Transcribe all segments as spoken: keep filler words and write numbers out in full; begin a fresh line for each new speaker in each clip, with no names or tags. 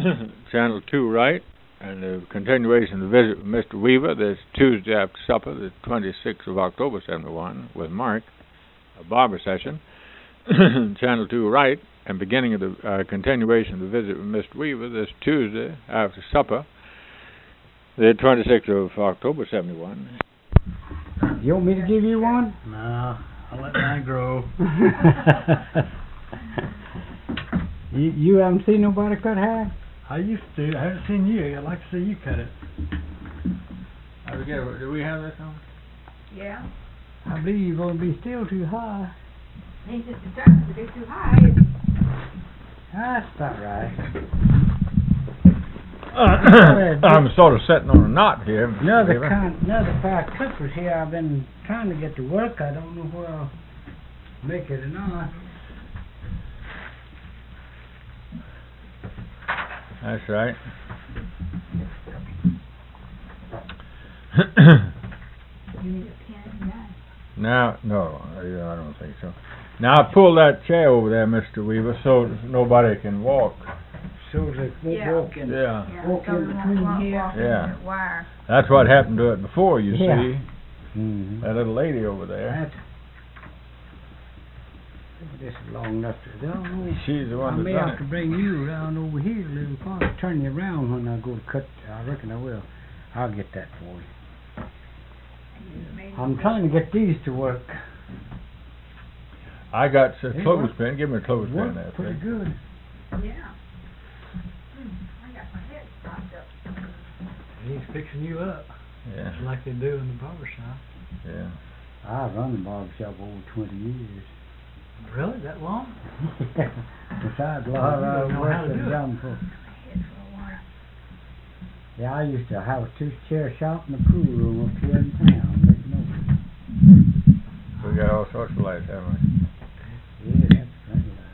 Channel two right, and the continuation of the visit with Mister Weaver this Tuesday after supper, the twenty-sixth of October, seventy-one, with Mark, a barber session. Channel two right, and beginning of the uh, continuation of the visit with Mister Weaver this Tuesday after supper, the twenty-sixth of October, seventy-one.
You want me to give you one?
No, I'll let mine grow.
you, you haven't seen nobody cut hair?
I used to. I haven't seen you. I'd like to see you cut it.
I forget, do we have this on?
Yeah.
I believe you're going to be still too high.
He's just determined to be too high.
That's not right.
Uh, I'm sort of sitting on a knot here.
Another kind, another pair of clippers here. I've been trying to get to work. I don't know where I'll make it or not.
That's right.
You need a pen?
Now, no, yeah, I don't think so. Now pull that chair over there, Mister Weaver, so nobody can walk.
So they won't
Yeah.
walk in.
Yeah,
Yeah,
Walk
so
in
we won't
between
walk-
here.
walk in
Yeah.
the wire.
that's what happened to it before, you
Yeah.
see.
Mm-hmm.
That little lady over there.
That, this is long enough to, I don't know.
She's the
I
one
may
that done
have to
it.
bring you around over here a little farther, turn you around when I go to cut. I reckon I will. I'll get that for you.
Maybe
I'm trying to get these to work.
I got a
They
clothespin. Give me a clothespin
Work
there,
pretty
please.
good.
Yeah. Hmm, I got my head propped up.
He's fixing you up,
Yeah,
just like they do in the barber shop.
yeah.
I've run the barber shop over twenty years.
Really? That long?
Besides a
Well,
lot
you don't
of
know
work
how to
that's
do it.
done for.
My head full of water.
Yeah, I used to have a two-chair shop in the pool room up here in town. Make no.
We got all sorts of lights, haven't we?
Yeah, that's plenty of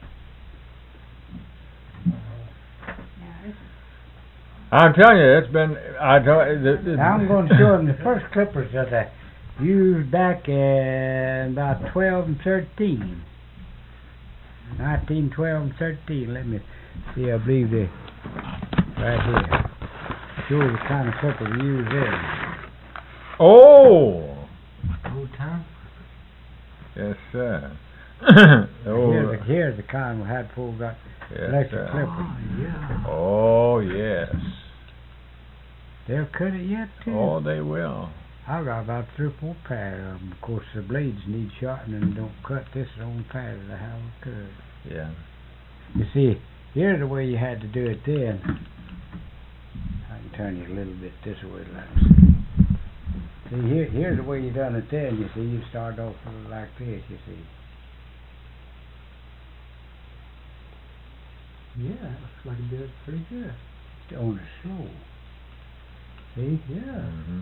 Now, this is,
I'm telling you, it's been. I tell you, the, the,
Now I'm going to show them the first clippers that I used back in about twelve and thirteen. nineteen, twelve, and thirteen. Let me see, I believe they right here. Show the kind of clipper we use there.
Oh,
Old time?
yes, sir.
Here's,
oh,
the, here's the kind we had before we got
yes,
electric
sir.
clippers.
Oh, yeah.
Oh, yes.
They'll cut it yet, too.
Oh, they will.
I got about three or four pair of them. Of course, the blades need sharpening and don't cut. This is the only pair that I have cut.
Yeah.
You see, here's the way you had to do it then. I can turn you a little bit this way, let me see. See, here, here's the way you done it then. You see, you start off like this, you see.
Yeah, it looks like it did pretty good.
On it slow. See?
Yeah.
Mm-hmm.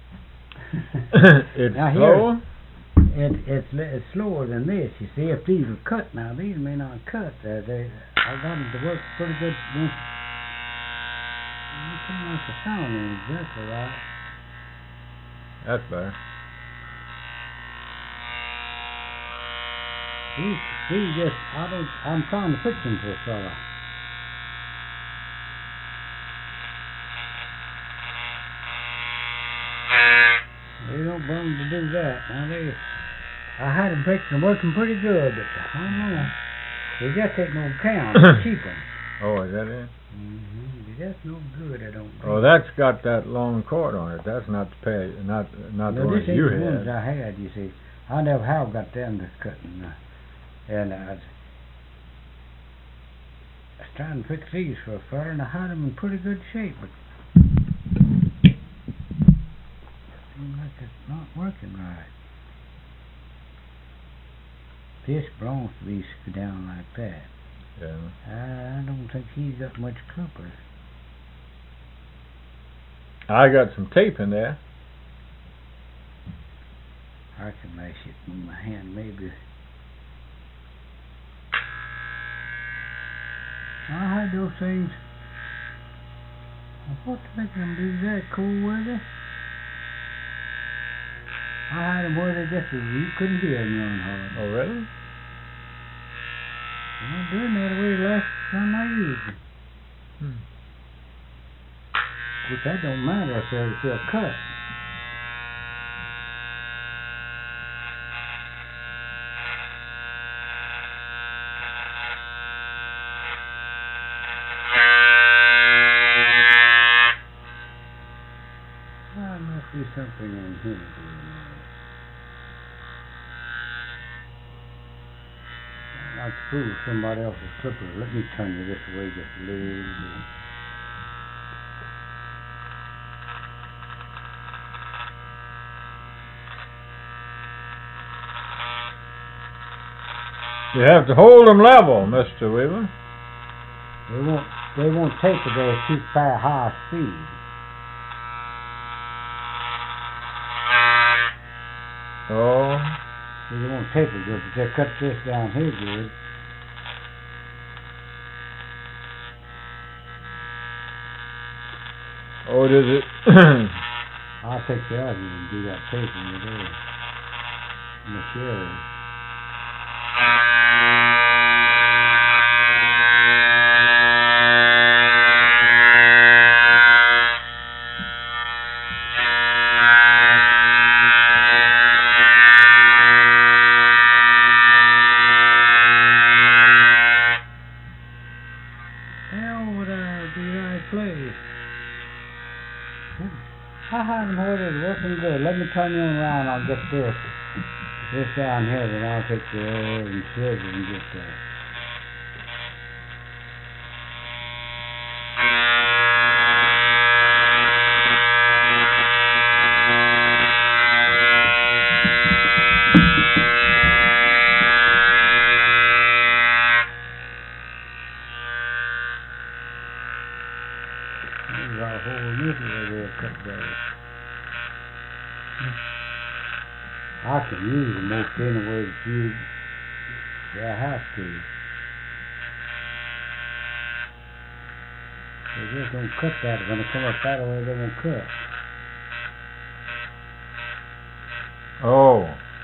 It's
Now
slow.
It, it's, li- it's slower than this. You see, if these were cut now, these may not cut. Uh, they, I got them to work pretty good. Once, you can't make the sound exactly right.
That's better.
These, these just, I don't, I'm trying to fix them for a fella. They don't burn to do that. Now they, I had them fixed and working pretty good, but I don't know. They just ain't no count. They keep them.
Oh, is that it?
Mm-hmm. They just no good. I don't.
Oh,
think.
that's got that long cord on it. That's not the pay, not not the
No,
one
this ain't
you
the ones
had.
I had. You see, I never have got them to cutting. Uh, and I was, I was trying to fix these for a fella, and I had them in pretty good shape, but seems like it's not working right. This belongs to be screwed down like that.
Yeah.
I don't think he's got much clippers.
I got some tape in there.
I can mash it in my hand, maybe. I had those things. What's making them do that, cool weather? I had them where they just, you couldn't hear them run hard.
Oh, really?
They're not doing that way last time I used them.
Hmm.
Which that don't matter, I said, it's still cut. There must be something in here doing that. I'd like to prove somebody else's clipper. Let me turn you this way just a little bit.
You have to hold them level, Mister Weaver.
They won't, they won't taper there at too far high speed.
Oh.
They won't taper good, but they cut this down here good.
Oh, does it?
I'll take the other and do that tapering with there. In the shell. I had them ordered working good. Let me turn you on around. I'll get this. This down here, then I'll take the air and scissors and get that. There's our whole nickel over there cut there. I can use them most anywhere that you, that I have to. They just don't cut that. They're gonna come up that way, they won't cut.
Oh.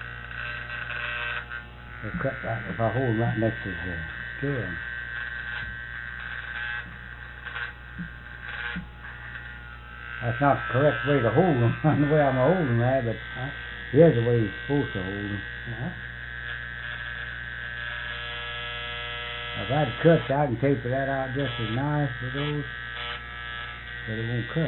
They'll cut right if I hold right next to the scale. That's not the correct way to hold them, the way I'm holding them there, but uh, here's the way you're supposed to hold them. Uh-huh. If I had cuts, I can taper that out just as nice with those, but it won't cut.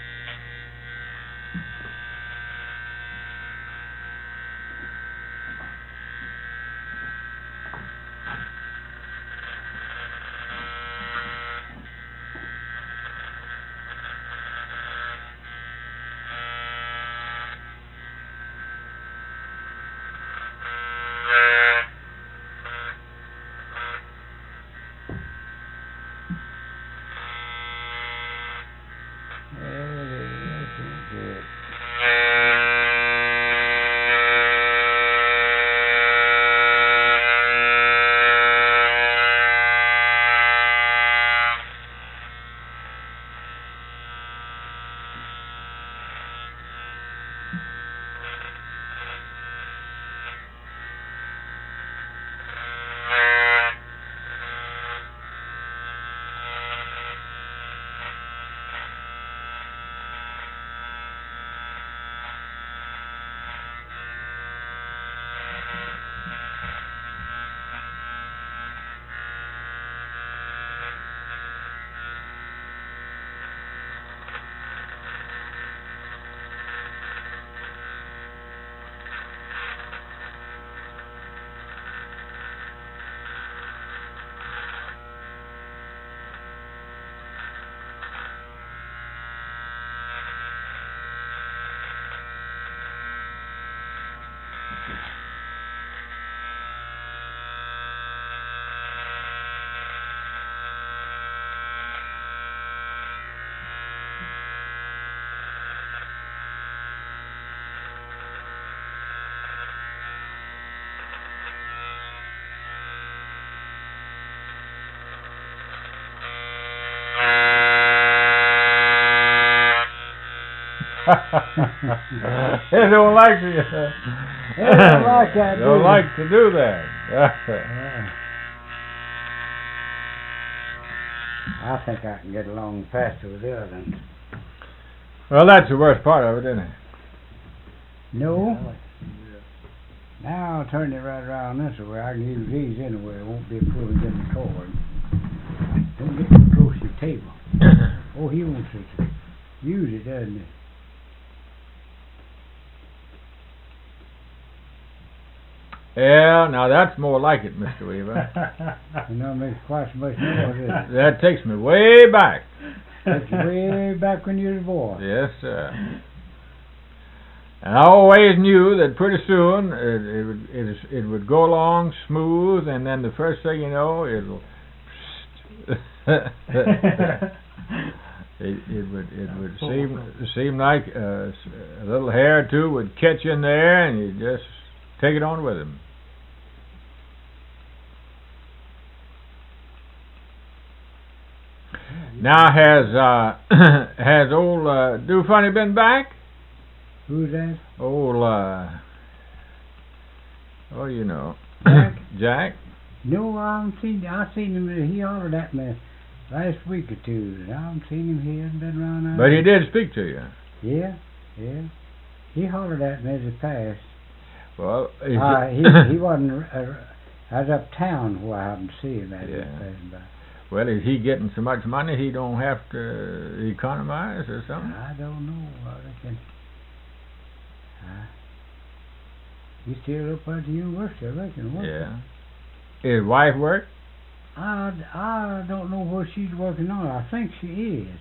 They don't like to.
They don't like that.
Don't
do
like
they?
to do that.
Yeah. I think I can get along faster with the other ones.
Well, that's the worst part of it, isn't it?
No.
Yeah, I like to see that.
Now I'll turn it right around this way. I can use these anyway. It won't be pulling in the cord. Don't get too close to your table. Oh, he wants to use it, doesn't he?
Yeah, now that's more like it, Mister Weaver.
You know, it makes quite so much noise. doesn't it?
That takes me way back.
Takes you way back when you was a boy.
Yes, sir. And I always knew that pretty soon it, it would it, it would go along smooth, and then the first thing you know, it'll. it, it would it would seem seem like uh, a little hair or two would catch in there, and you just take it on with him. Now has uh, has old uh, Do Funny been back?
Who's that?
Old uh, oh, you know,
Jack?
Jack.
No, I haven't seen. I seen him. He hollered at me last week or two. I haven't seen him. He hasn't been around. out
But he
here.
did speak to you.
Yeah, yeah. He hollered at me as he passed.
Well, if
Uh,
you-
he he wasn't. Uh, I was uptown where I happened to see him as he was
Yeah.
passing by.
well, is he getting so much money he don't have to economize or something?
I don't know. I reckon. Uh, he's still up at the university, I reckon. What?
Yeah. His wife work?
I, I don't know what she's working on. I think she is.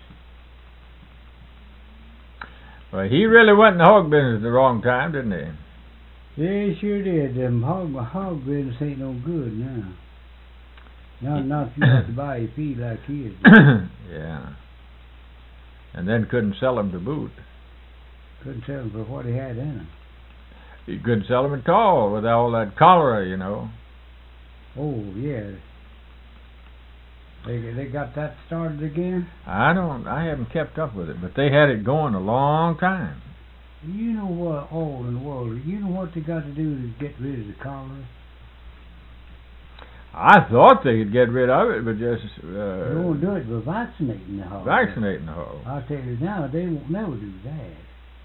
Well, he really went in the hog business at the wrong time, didn't he?
Yeah, he sure did. Them hog, hog business ain't no good now. Not, not if you have to buy your feed like he is.
Yeah. And then couldn't sell them to boot.
Couldn't tell him for what he had in him.
He couldn't sell them at all with all that cholera, you know.
Oh, yeah. They they got that started again?
I don't, I haven't kept up with it, but they had it going a long time.
You know what all in the world, you know what they got to do to get rid of the cholera?
I thought they could get rid of it, but just
They won't
uh,
do it by vaccinating the hog.
vaccinating the hog.
I'll tell you now, they won't never do that.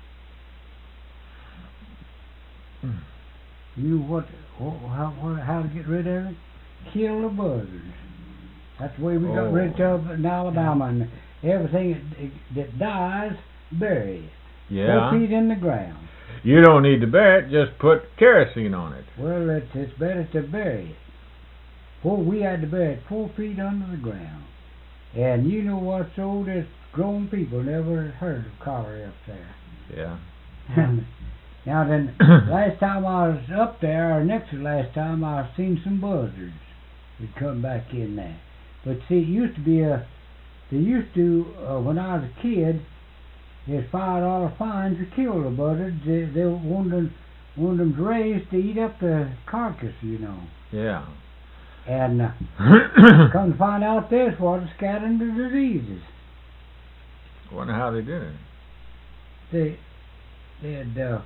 Hmm.
You know what, wh- how, what, how to get rid of it? Kill the buzzards. That's the way we got
Oh.
rid of it in Alabama. And everything that, that dies, bury it.
Yeah.
Four feet in the ground.
You don't need to bury it, just put kerosene on it.
Well, it's, it's better to bury it. Well, we had to bury it four feet under the ground. And you know what's so there's grown people never heard of cholera up there.
Yeah.
Now then, last time I was up there, or next to last time, I seen some buzzards that come back in there. But see, it used to be a, they used to, uh, when I was a kid, there's five dollar fines to kill the buzzards. They, they wanted them, wanted them raised to eat up the carcass, you know.
Yeah.
And uh, come to find out this was scattering the diseases.
Wonder how they did it.
They, they had, uh,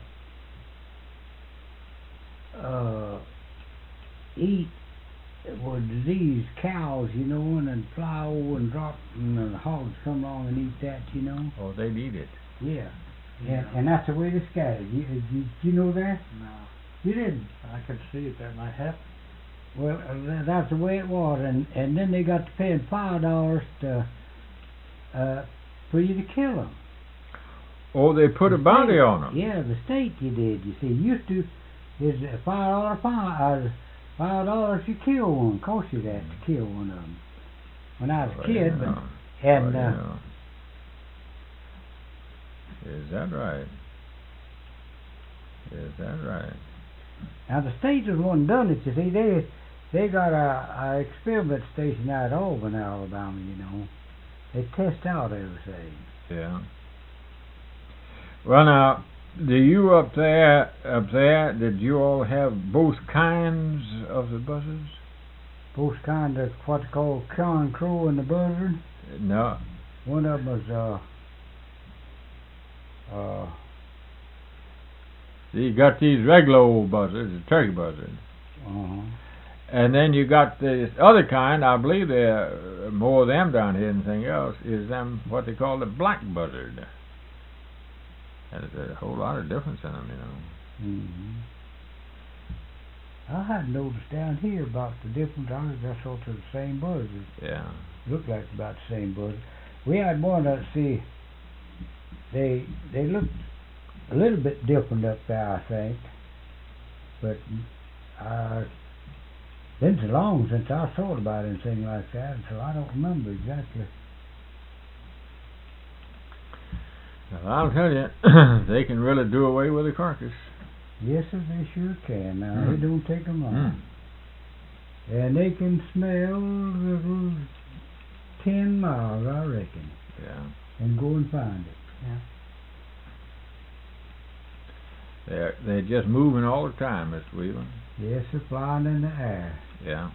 uh, eat with diseased cows, you know, and then fly over and drop, and the hogs come along and eat that, you know.
Oh, they'd eat it.
Yeah, and, and that's the way they scattered. You, you, you know that?
No,
You didn't.
I could see it. That might happen.
Well, uh, tha- that's the way it was, and and then they got to paying five dollars to, uh, for you to kill them.
Oh, they put a bounty on them.
Yeah, the state you did. You see, used to is a five dollar fine. Uh, five dollars you kill one. Cost you that to kill one of them. When I was a
Well,
kid,
yeah.
but and
Well,
uh,
yeah. Is that right? Is that right?
now the state was one done it. You see, they they got a, a experiment station out at Auburn, Alabama. You know, they test out everything.
Yeah. Well, now, do you up there, up there, did you all have both kinds of the buzzards?
Both kind of what they call corn crow and the buzzard.
No.
One of them was uh uh
You got these regular old buzzards, the turkey buzzards.
uh-huh.
And then you got this other kind, I believe there are more of them down here than anything else, is them, what they call the black buzzard. And there's a whole lot of difference in them, you know.
Mm-hmm. I hadn't noticed down here about the difference. I was just sort of the same birds.
Yeah.
Look like about the same birds. We had one that, see, they they looked a little bit different up there, I think. But uh, been so long since I thought about anything like that, so I don't remember exactly.
Well, I'll tell you, they can really do away with a carcass.
Yes, sir, they sure can. Now,
Mm.
it don't take them long.
Mm.
And they can smell little ten miles, I reckon,
Yeah.
and go and find it.
Yeah.
They're, they're just moving all the time, Mister Weaver.
Yes, they're flying in the air.
Yeah.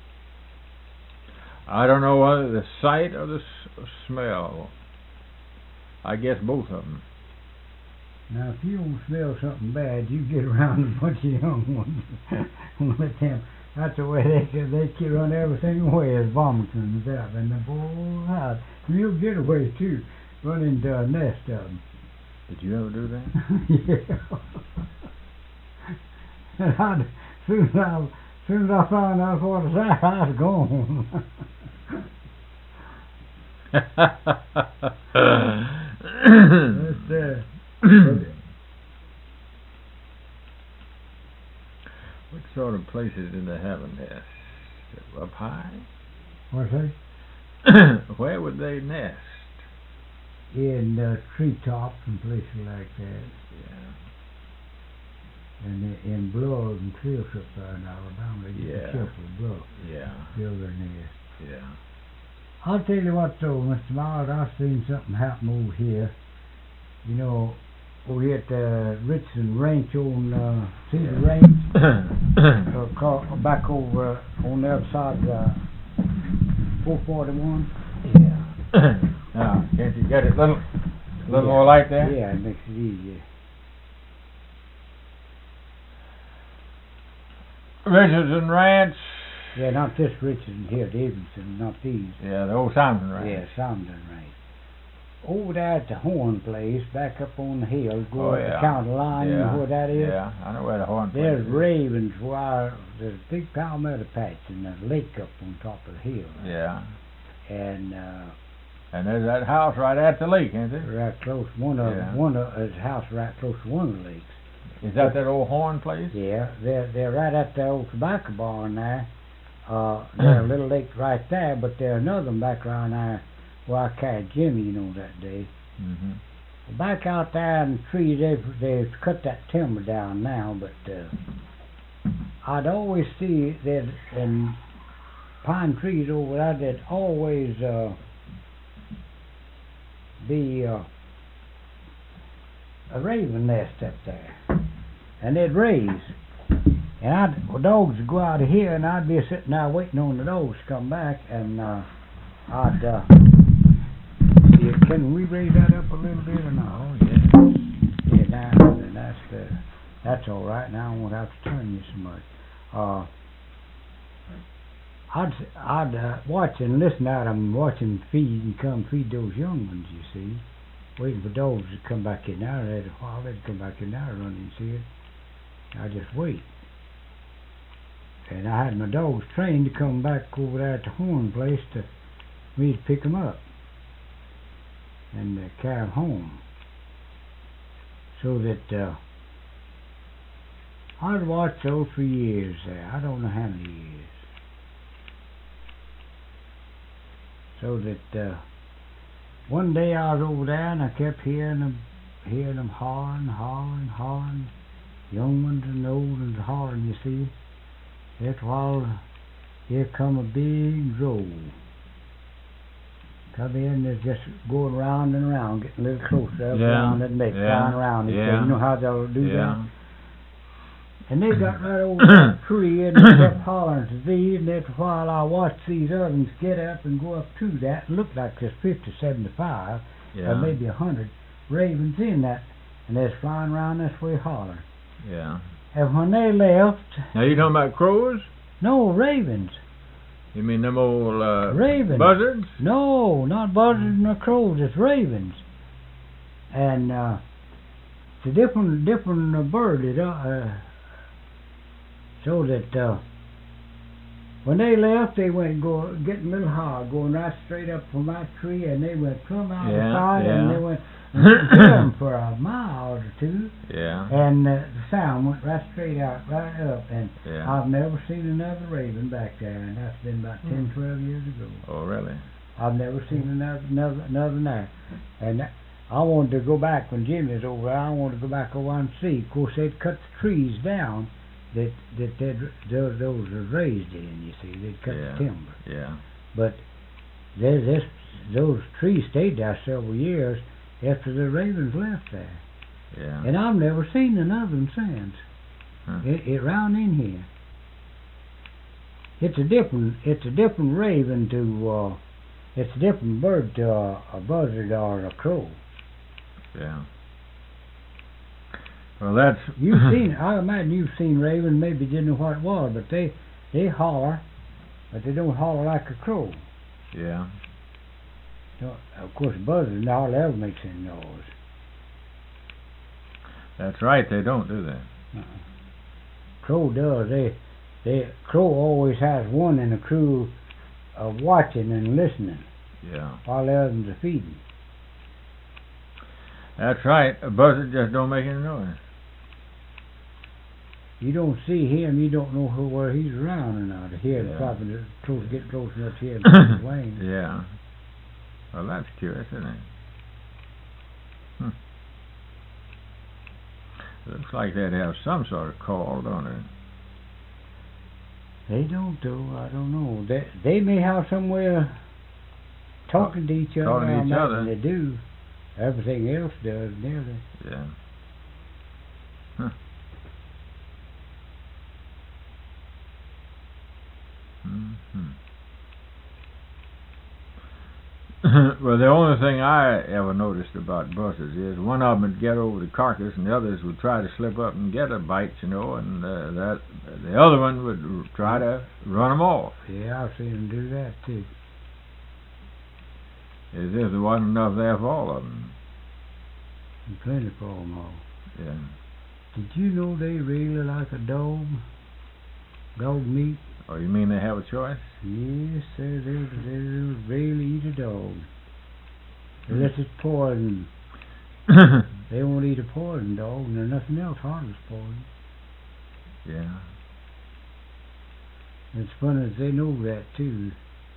I don't know whether the sight or the s- smell. I guess both of them.
Now, if you don't smell something bad, you get around a bunch of young ones. Let them. That's the way they can. They can run everything away as vomiting and stuff. And the boy, how you'll get away too. Run into a nest of them.
Did you ever do that?
Yeah. And I'd, soon as I, soon as I found out what it was, I was gone. But, uh,
What sort of places did they have a nest? Up high?
what's that?
Where would they nest?
In uh, treetops and places like that.
Yeah.
And in, in bluffs and cliffs up there in Alabama, they get
Yeah.
the careful bluff,
Yeah.
build their nest.
Yeah.
I'll tell you what though, Mister Miles, I've seen something happen over here. You know, over here at the Richardson Ranch on uh, Cedar Ranch, uh, call, back over uh, on the other side of uh, four forty-one.
Yeah. Now, can't you get it a little, little
Yeah.
more light there?
Yeah, it makes it easier.
Richardson Ranch.
Yeah, not this Richardson here, Davidson, not these.
Yeah, the old Simon Ranch.
Yeah, Somden Ranch. Over there at the Horn Place, back up on the hill, go
Oh,
up
yeah.
the county line, you
Yeah.
know where that is?
Yeah, I know where the horn place
There's
is.
ravens where there's a big palmetto patch and a lake up on top of the hill.
Yeah.
And uh
And there's that house right at the lake, isn't it?
right close one of
Yeah.
one of his house right close to one of the lakes.
Is that that old horn place?
Yeah, they're they're right at the old tobacco barn there. Uh there's a little lake right there, but there's another one back around there where I carried Jimmy, you know, that day.
Mm-hmm.
Back out there in the trees, they've, they've cut that timber down now, but uh, I'd always see that in pine trees over there, there'd always uh, be uh, a raven nest up there, and they'd raise. And I'd, the dogs would go out of here, and I'd be sitting there waiting on the dogs to come back, and uh, I'd uh, see, can we raise that up a little bit or not?
Oh, yeah.
Yeah, now, then that's the, that's all right. Now I won't have to turn you so much. Uh, I'd s- I'd uh, watch and listen at them, watch them feed and come feed those young ones. You see, waiting for dogs to come back in there. They'd a while they'd come back in there, run and see it. I just wait. And I had my dogs trained to come back over there at the Horn Place to me to pick them up and uh, carry them home. So that uh, I'd watched those for years there. I don't know how many years. So that uh, one day I was over there and I kept hearing them, hearing them hollering, hollering, hollering. Young ones and old ones hollering, you see. After a while, here come a big drove. Come in, they're just going round and round, getting a little closer,
Yeah,
round and make,
yeah,
flying around. each
yeah.
other. You know how they'll do
Yeah.
that? And they got right over that tree and they kept hollering to these, and after a while I watched these others get up and go up to that. It looked like there's fifty, seventy-five,
Yeah.
or maybe a hundred ravens in that, and they're flying around this way hollering.
Yeah.
And when they left,
Now you talking about crows?
No, ravens.
You mean them old uh,
Ravens.
buzzards?
No, not buzzards nor crows. It's ravens. And uh, it's a different, different uh, bird. It, uh, uh, so that uh, when they left, they went go getting a little hard, going right straight up from my tree, and they went plumb out
Yeah,
the side, and
yeah.
they went them for a mile or two,
Yeah.
and uh, the sound went right straight out, right up, and
Yeah.
I've never seen another raven back there, and that's been about ten, twelve years ago.
Oh, really?
I've never seen another another another there, and that, I wanted to go back when Jim was over there. I wanted to go back over and see. Of course, they'd cut the trees down that that they'd, those those were raised in. You see, they'd cut
Yeah.
the timber,
Yeah.
but there's this those trees stayed there several years after the ravens left there,
Yeah.
and I've never seen another one since.
Huh.
It, it round in here. It's a different it's a different raven to uh, it's a different bird to uh, a buzzard or a crow.
Yeah. Well, that's
You've seen, I imagine you've seen ravens, maybe didn't know what it was, but they, they holler, but they don't holler like a crow.
Yeah.
So, of course, buzzards hardly ever makes any noise.
That's right. They don't, do they?
Uh-uh. Crow does. They, they, crow always has one in a crew of watching and listening
Yeah.
while the others are feeding.
That's right. A buzzard just don't make any noise.
You don't see him, you don't know who, where he's around or not. Here,
Yeah.
probably close, get close enough to hear his wings.
Yeah. Well, that's curious, isn't it? Hmm. Looks like they'd have some sort of call, don't they?
They don't do. I don't know. They they may have some way of talking to each other.
Talking to
I
each
imagine
other.
They do. Everything else does nearly.
Yeah. Huh. Mm-hmm. Well, the only thing I ever noticed about buzzards is one of them would get over the carcass, and the others would try to slip up and get a bite, you know, and uh, that the other one would r- try to run them off,
Yeah, I've seen them do that too.
as if there wasn't enough there for all of them.
And plenty for them all.
Yeah.
Did you know they really like a dog? Dog meat?
Oh, you mean they have a choice?
Yes, sir. They they really eat a dog. Unless it's poison. They won't eat a poison dog, and there's nothing else hardly poison.
Yeah.
It's funny that they know that too.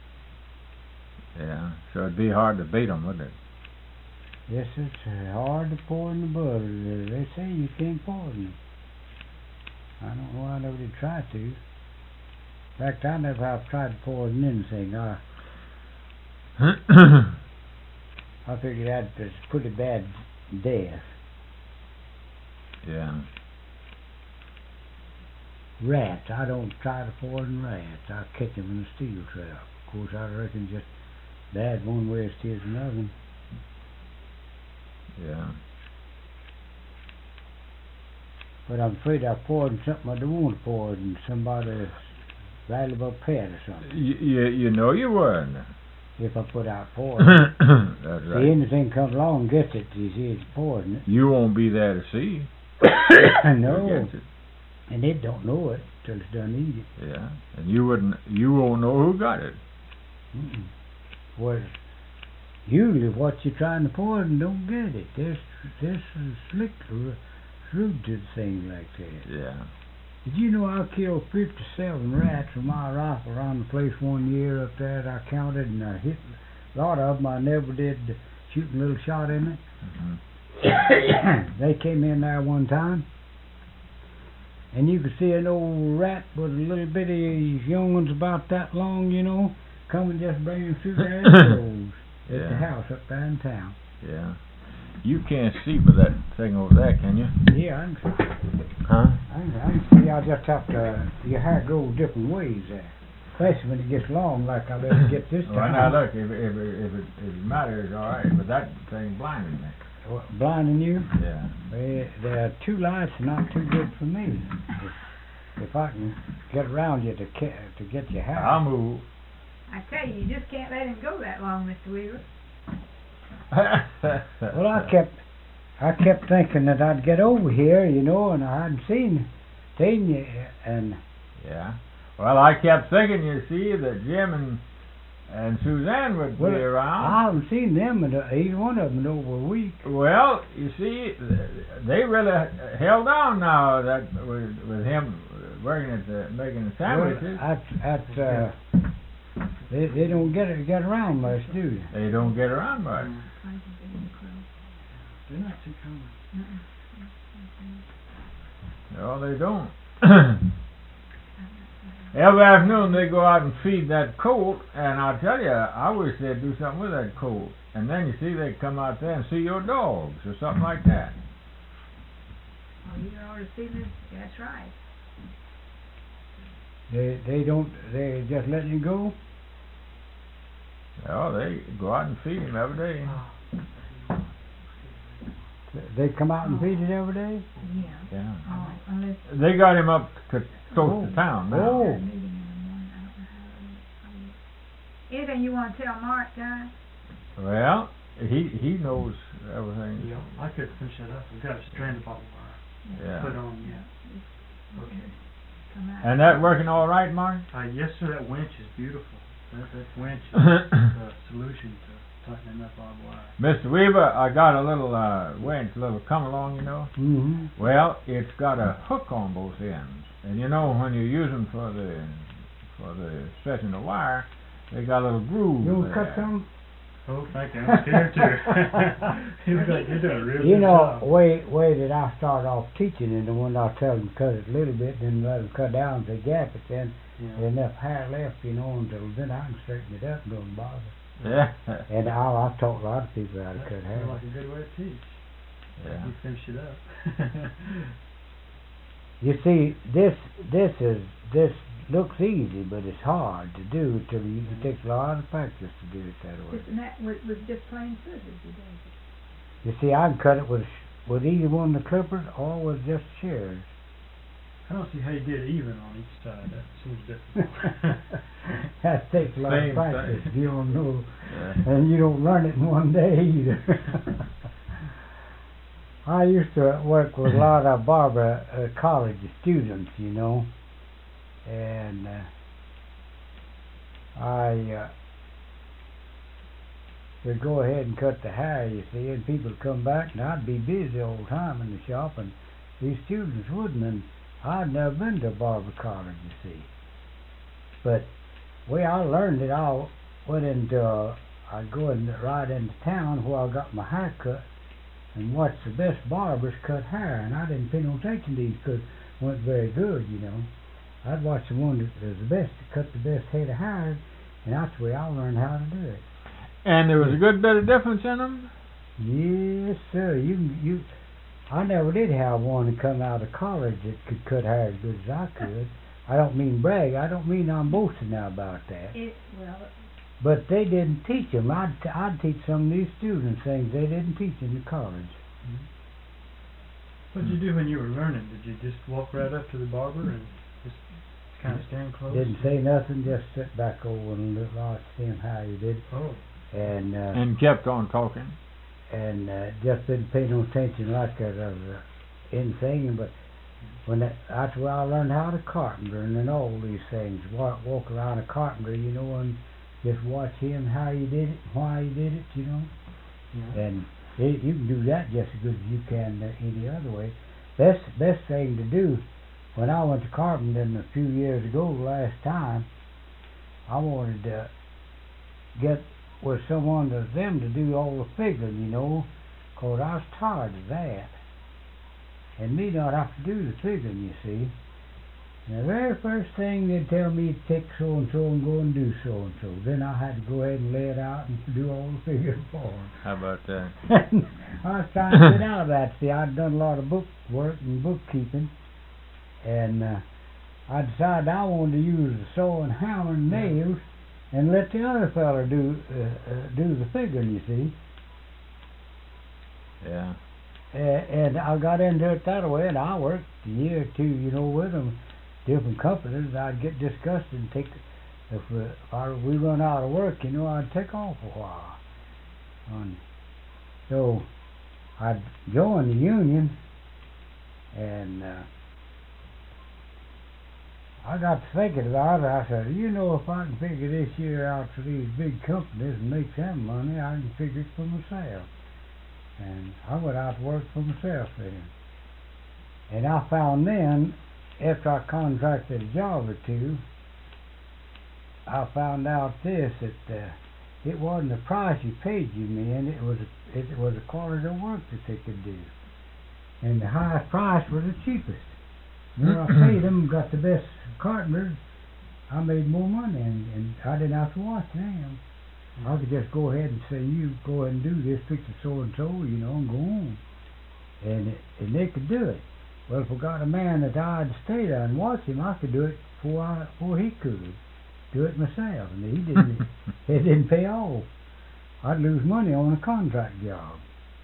Yeah. So it'd be hard to beat them, wouldn't it?
Yes, it's uh, hard to poison the butter. They say you can't poison it. I don't know. I never did try to. In fact, I never have tried to poison anything. I I figured that was pretty bad death.
Yeah.
Rats. I don't try to poison rats. I catch them in a steel trap. Of course, I reckon just bad one way as it is another.
Yeah.
But I'm afraid I poisoned something I don't want to poison. Somebody's valuable pet or something.
You, you, you know you weren't.
If I put out poison.
That's
See,
right.
anything comes along and gets it, you see, it's poison.
You won't be there to see.
No,
who gets it.
and they don't know it till it's done eat it.
Yeah. And you wouldn't. You won't know who got it.
Mm-mm. Well, usually what you're trying to poison don't get it. There's there's a slick r- shrewd to things like that.
Yeah.
Did you know I killed fifty-seven rats with my rifle around the place one year up there that I counted, and I hit a lot of them. I never did shoot a little shot in it.
Mm-hmm.
They came in there one time, and you could see an old rat with a little bitty young ones about that long, you know, coming just bringing through their arrows at
Yeah.
the house up there in town.
Yeah. You can't see with that thing over there, can you?
Yeah, I can see.
Huh?
I can, I can see. I just have to. Your hair grows different ways there, especially when it gets long, like I let it get this
Well,
time.
now look, if, it- if, it- if, it, if it matters, all right, but that thing blinded me.
What, blinding you?
Yeah.
Well, there are two lights not too good for me. if I can get around you to ca- to get your hair.
I'll move.
I tell you, you just can't let him go that long, Mister Weaver.
Well, I kept, I kept thinking that I'd get over here, you know, and I hadn't seen, seen you, and
Yeah. Well, I kept thinking, you see, that Jim and and Suzanne would
well,
be around.
I haven't seen them, in a, either one of them in over a week.
Well, you see, they really held on now that with, with him working at the making the sandwiches.
Well, that's, that's, uh, they, they don't get it, get around much, do they?
They don't get around much.
They're not too common.
No, they don't. Every afternoon they go out and feed that colt, and I'll tell you, I wish they'd do something with that colt. And then you see they come out there and see your dogs or something like that.
Oh, you ought to see this. That's right.
They, they don't, they just letting you go?
Well, they go out and feed him every day.
They come out and feed it every day?
Yeah.
Yeah.
Oh, unless
They got him up to close
Oh.
to town now.
Oh.
they're meeting in the morning. I don't know how it is. Anything you want to tell Mark, guys?
Well, he he knows everything.
Yeah, I could finish it up. I've got a strand of barbed wire.
Yeah.
Put on, yeah.
Okay. Come out.
And that working all right, Mark?
Uh, yes, sir, that winch is beautiful. That, that winch is the solution to tightening up barbed wire.
Mister Weaver, I got a little uh winch, a little come along, you know.
Mm-hmm.
Well, it's got a hook on both ends, and you know when you use them for the for the stretching the wire, they got a little groove
You
there.
want to cut some?
Oh, thank you. I'm scared too. You look like you're doing a real
You
good
know,
job.
way way that I start off teaching, and the one I tell them cut it a little bit, then let them cut down to gap it, then
Yeah.
there's enough hair left, you know, until then I can straighten it up and don't bother.
Yeah.
And I, I've taught a lot of people how to cut
That
hair.
sounds like a good way to teach.
Yeah.
You finish it up.
You see, this this is this looks easy, but it's hard to do till you. It takes a lot of practice to do it that way.
Just, and that was, was just plain scissors, you did.
You see, I can cut it with with either one of the clippers or with just shears.
I don't see how you get it even on each side. That seems difficult.
That takes a lot
Same
of practice.
thing.
You don't know,
Yeah.
and you don't learn it in one day either. I used to work with a lot of Barbara uh, college students, you know, and uh, I uh, would go ahead and cut the hair, you see, and people would come back, and I'd be busy all the time in the shop, and these students wouldn't, and I'd never been to Barbara college, you see. But the way I learned it, I went into, uh, I'd go in, right into town where I got my hair cut, and watch the best barbers cut hair, and I didn't pay no attention to these because they weren't very good, you know. I'd watch the one that was the best to cut the best head of hair, and that's the way I learned how to do it.
And there was a good bit of difference in them?
Yes, sir. You you. I never did have one that come out of college that could cut hair as good as I could. I don't mean brag. I don't mean I'm boasting now about that.
It, well,
But they didn't teach them. I'd, t- I'd teach some of these students things they didn't teach in the college.
What'd you do when you were learning? Did you just walk right up to the barber and just kind of stand close?
Didn't say nothing, just sit back over and look, watch him how he did.
Oh.
And uh,
And kept on talking.
and uh, just didn't pay no attention like I was uh, anything. But when that, that's where I learned how to carpenter and then all these things. Walk, walk around a carpenter, you know, and just watch him how he did it, why he did it, you know.
Yeah.
And it, you can do that just as good as you can uh, any other way. Best best thing to do. When I went to carpenting a few years ago, last time, I wanted to get with someone of them to do all the figuring, you know, 'cause I was tired of that. And me not have to do the figuring, you see. And the very first thing they'd tell me to take so-and-so and go and do so-and-so. Then I had to go ahead and lay it out and do all the figuring for them.
How about that?
I was trying to get out of that. See, I'd done a lot of book work and bookkeeping. And uh, I decided I wanted to use the saw and hammer and nails and let the other fella do uh, uh, do the figuring, you see.
Yeah.
Uh, and I got into it that way, and I worked a year or two, you know, with them. different companies, I'd get disgusted and take, if, we, if I, we run out of work, you know, I'd take off a while. Um, so, I'd join the union, and uh, I got to thinking about it. I said, you know, if I can figure this year out for these big companies and make them money, I can figure it for myself. And I went out to work for myself then. And I found then, after I contracted a job or two, I found out this, that uh, it wasn't the price you paid you men, it was it was the quality of work that they could do. And the highest price was the cheapest. The more I paid them, got the best carpenters, I made more money, and, and I didn't have to watch them. I could just go ahead and say, you go ahead and do this, fix it so and so, you know, and go on. And it, and they could do it. Well, if I got a man that I'd stay there and watch him, I could do it before I, before he could. Do it myself, and he didn't. It didn't pay off. I'd lose money on a contract job.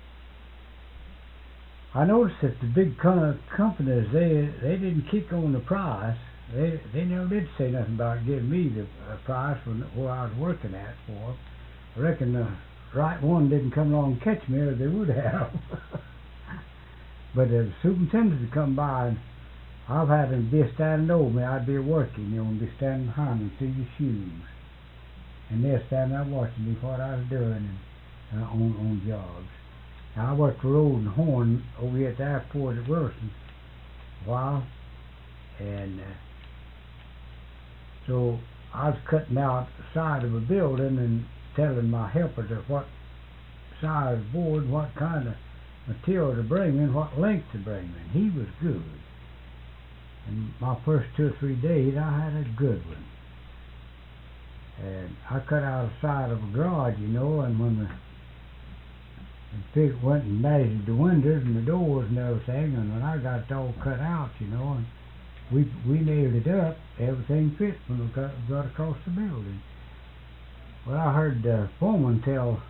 I noticed that the big co- companies they they didn't kick on the price. They they never did say nothing about giving me the uh, price for where I was working at for. I reckon the right one didn't come along and catch me, or they would have. But the superintendent would come by, and I've had them be standing over me. I'd be working, you know, and be standing behind me, see your shoes. And they're standing there watching me what I was doing and, uh, on, on jobs. Now, I worked for Road and Horn over here at the airport at Wilson a while. And uh, so I was cutting out the side of a building and telling my helper to what size board, what kind of material to bring in, what length to bring in. He was good. And my first two or three days, I had a good one. And I cut out the side of a garage, you know, and when the and fig- went and measured the windows and the doors and everything, and when I got it all cut out, you know, and we we nailed it up, everything fit when we got, got across the building. Well, I heard the foreman tell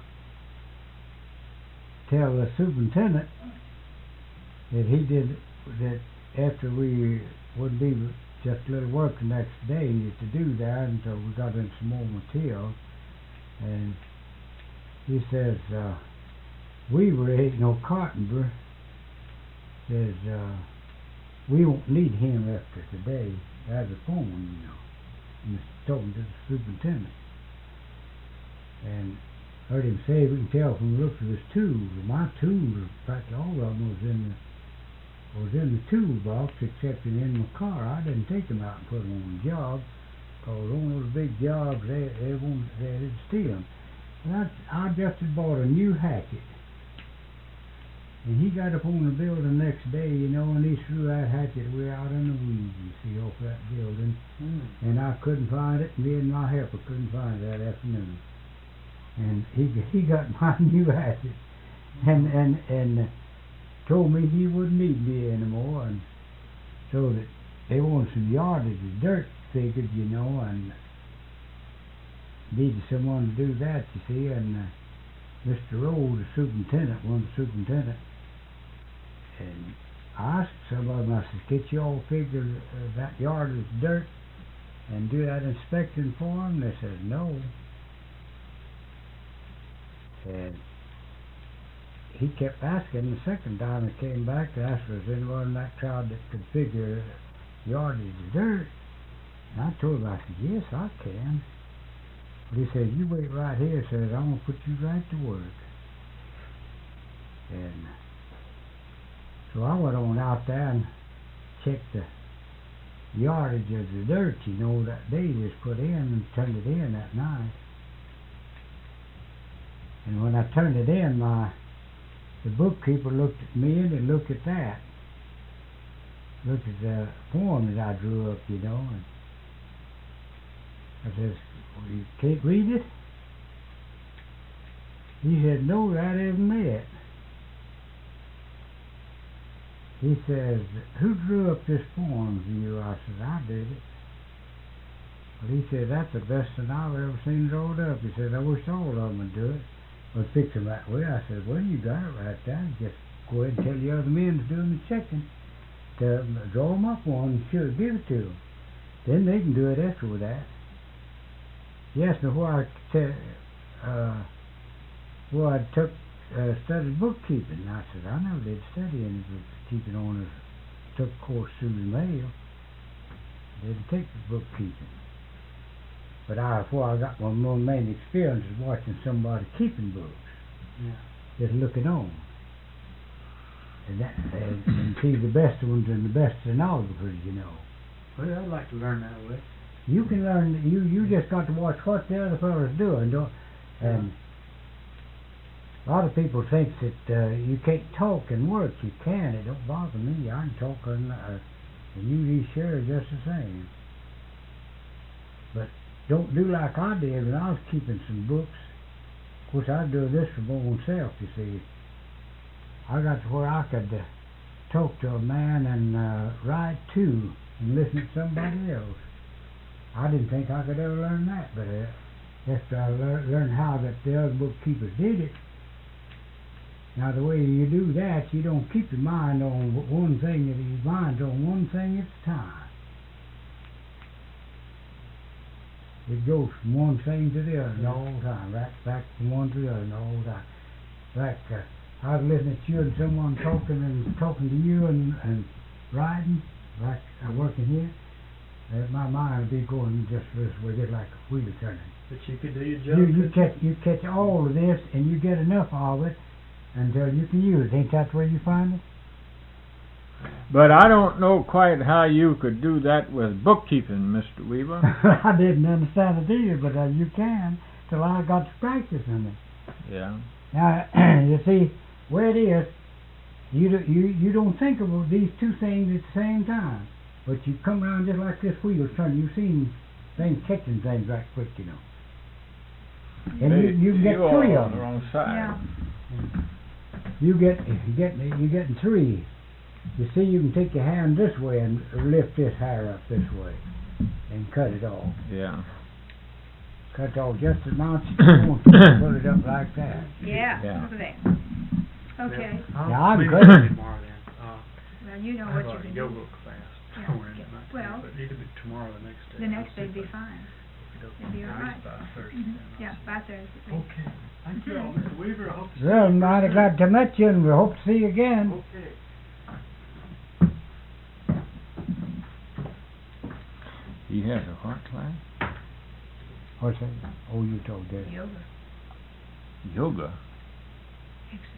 tell the superintendent that he did that after we wouldn't be just a little work the next day to do that until we got in some more material, and he says uh, Weaver ain't no carpenter. Says uh, we won't need him after today as a foreman, you know. And he's talking to the superintendent, and heard him say we can tell from the looks of his tools. My tools, practically all of them, was in the was in the toolbox, except in my car. I didn't take them out and put them on the job, because on those big jobs they they won't they did steal them. And I I just had bought a new hatchet. And he got up on the building the next day, you know, and he threw that hatchet way out in the weeds, you see, off that building. Mm. And I couldn't find it, and me and my helper couldn't find it that afternoon. And he he got my new hatchet, and and and uh, told me he wouldn't need me anymore, and so that they wanted some yardage of dirt figured, you know, and needed someone to do that, you see, and uh, Mister Rowe, the superintendent, one of the superintendent. And I asked some of them, I said, get you all figure uh, that yard of dirt and do that inspection for them? They said, no. And he kept asking. The second time he came back to ask if there was anyone in that crowd that could figure yardage of dirt. And I told him, I said, yes, I can. But he said, you wait right here, says, I'm going to put you right to work. And so I went on out there and checked the yardage of the dirt, you know, that they just put in and turned it in that night. And when I turned it in, my the bookkeeper looked at me and looked at that. Looked at the form that I drew up, you know, and I says, well, you can't read it? He said, no, that isn't it. He says, who drew up this form for you? I said, I did it. Well, he said, that's the best thing I've ever seen rolled up. He said, I wish all of them would do it. But fix them that way. I said, well, you got it right there. Just go ahead and tell the other men to do the checking. uh, draw 'em up one, sure, give it to 'em. Then they can do it after that. He asked me where I t- uh, where I took uh, studied bookkeeping. And I said, I never did study any bookkeeping on it. Took a course through the mail. Didn't take the bookkeeping. But I, before I got my more main experience is watching somebody keeping books.
Yeah.
Just looking on. And that and, and see the best ones and the best stenographers, you know.
Well, I'd like to learn that way.
You can learn. You you just got to watch what the other fellas doing, don't? And a lot of people think that uh, you can't talk and work. You can. It don't bother me. I can talk and, uh, and you these share just the same. But don't do like I did when I was keeping some books. Of course, I do this for my own self. You see, I got to where I could uh, talk to a man and uh, write too, and listen to somebody else. I didn't think I could ever learn that, but uh, after I lear- learned how that the other bookkeepers did it. Now the way you do that, you don't keep your mind on one thing, your mind's on one thing at a time. It goes from one thing to the other the whole time, right back from one to the other the whole time. Like uh, I was listening to you and someone talking and talking to you and, and riding, like uh, working here. Uh, my mind would be going just this way, just like a wheel turning.
But you could do your job.
You, you
couldn't
catch you catch all of this, and you get enough of it until you can use it. Ain't that where you find it?
But I don't know quite how you could do that with bookkeeping, Mister Weaver.
I didn't understand it either, but uh, you can till I got to practice in it.
Yeah.
Now you see where it is. You do, you you don't think of these two things at the same time, but you come around just like this wheel turn. You've seen things catching things right quick, you know. And
They-
you you can get
you
three
are
of
on the
them.
wrong side.
Yeah.
You get you get you getting three. You see, you can take your hand this way and lift this hair up this way, and cut it off.
Yeah.
Cut it off just as much as you want to. Put it up like that.
Yeah,
Yeah.
look at that. Okay,
I'll
Yeah, I'm
maybe
good.
do it tomorrow then. Uh,
well, you know
I
what
have
you
a
can
yoga
do.
class
Yeah,
somewhere in
okay.
the night.
Well,
But either be tomorrow or the next day.
The next
I'll
day'd
see
be
if I-
fine.
if it
It'd be
don't-
all
at least
right.
by Thursday
Mhm.
then I'll
Yeah,
see.
by Thursday.
Okay. Thank you all, Mister Weaver. I hope to see
Well,
you.
mighty
very
glad to meet you, and we hope to see you again.
soon. Okay.
He has a what class?
What's that? Oh, you told that.
Yoga,
Yoga.
exercise.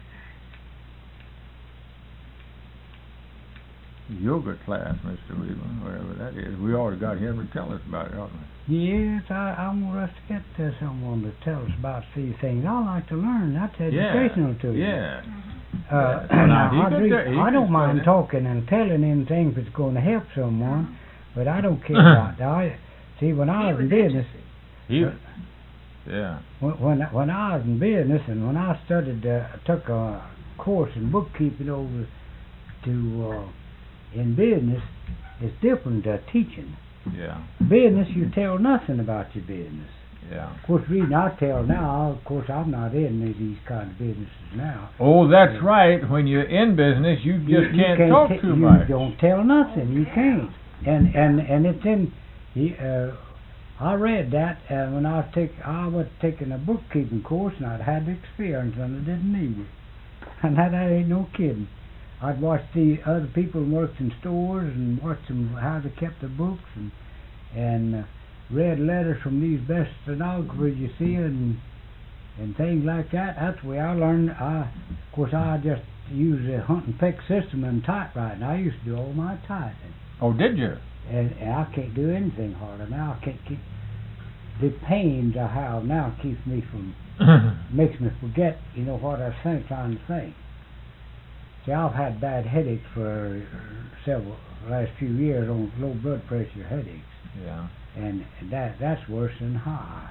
Yoga class, Mister Weaver, wherever that is. We ought to got him to tell us about it, oughtn't we?
Yes, I, I want us to get uh, someone to tell us about these things. I like to learn. That's
Yeah.
educational to you.
Yeah.
Uh,
Yeah.
now,
He
I,
could
agree-
do- he
I
could
don't mind
study.
talking and telling him things that's going to help someone, but I don't care about that. I, see, when I
He
was in
was
business,
He, yeah.
when, when I- when I was in business and when I studied, uh, took a course in bookkeeping over to uh, in business, it's different uh, teaching.
Yeah.
Business, you tell nothing about your business.
Yeah.
Of course, the reason I tell now, of course, I'm not in any of these kind of businesses now.
Oh, that's right. When you're in business, you just
You- you
can't, talk
t-
too
you
much.
don't tell nothing. You can't. And and and it's in. he, Uh, I read that uh, when I was take I was taking a bookkeeping course, and I'd had the experience, and I didn't need it. And that, that ain't no kidding. I'd watch the other people who worked in stores and watched them how they kept the books, and and uh, read letters from these best stenographers you see, and and things like that. That's the way I learned. I, of course, I just use the hunt and peck system and typewriting. I used to do all my typing,
Oh, did you?
and, and I can't do anything harder now. I can't keep the pains I have now keeps me from makes me forget, you know, what I was saying, trying to think. See, I've had bad headaches for several last few years on low blood pressure headaches,
Yeah.
and that that's worse than high.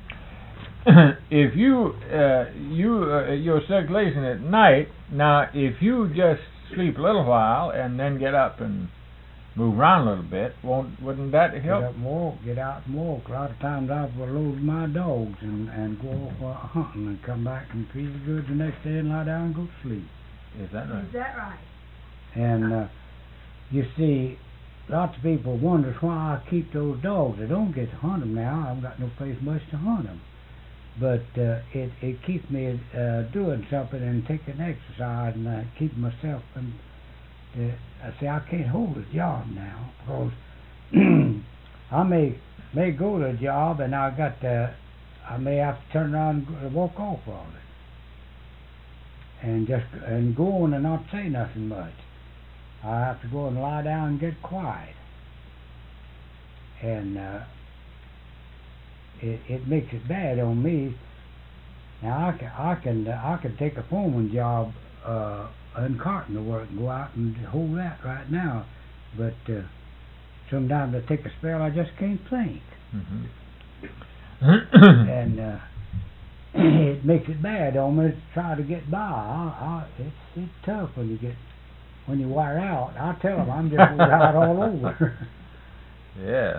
If you, uh, you, uh, your circulation at night, now, if you just sleep a little while and then get up and move around a little bit, won't, wouldn't that
Get
help?
up and walk, get out and walk. A lot of times I will load my dogs and, and go off uh, hunting and come back and feel good the next day and lie down and go to sleep.
Is that right?
Is that right?
And uh, you see, lots of people wonders why I keep those dogs. I don't get to hunt them now. I've got no place much to hunt them. But uh, it it keeps me uh, doing something and taking exercise and uh, keeping myself. And uh, I say I can't hold a job now because I may may go to a job and I got to, I may have to turn around and walk off of it and just and go on and not say nothing much. I have to go and lie down and get quiet. And uh, it it makes it bad on me. Now I can I can uh, I can take a foreman job uh, in carpenter work and go out and hold that right now, but uh, sometimes I take a spell I just can't think,
Mm-hmm.
and uh, it makes it bad on me to try to get by. I, I, it's it's tough when you get when you wire out. I tell them I'm just wore out all over.
Yes.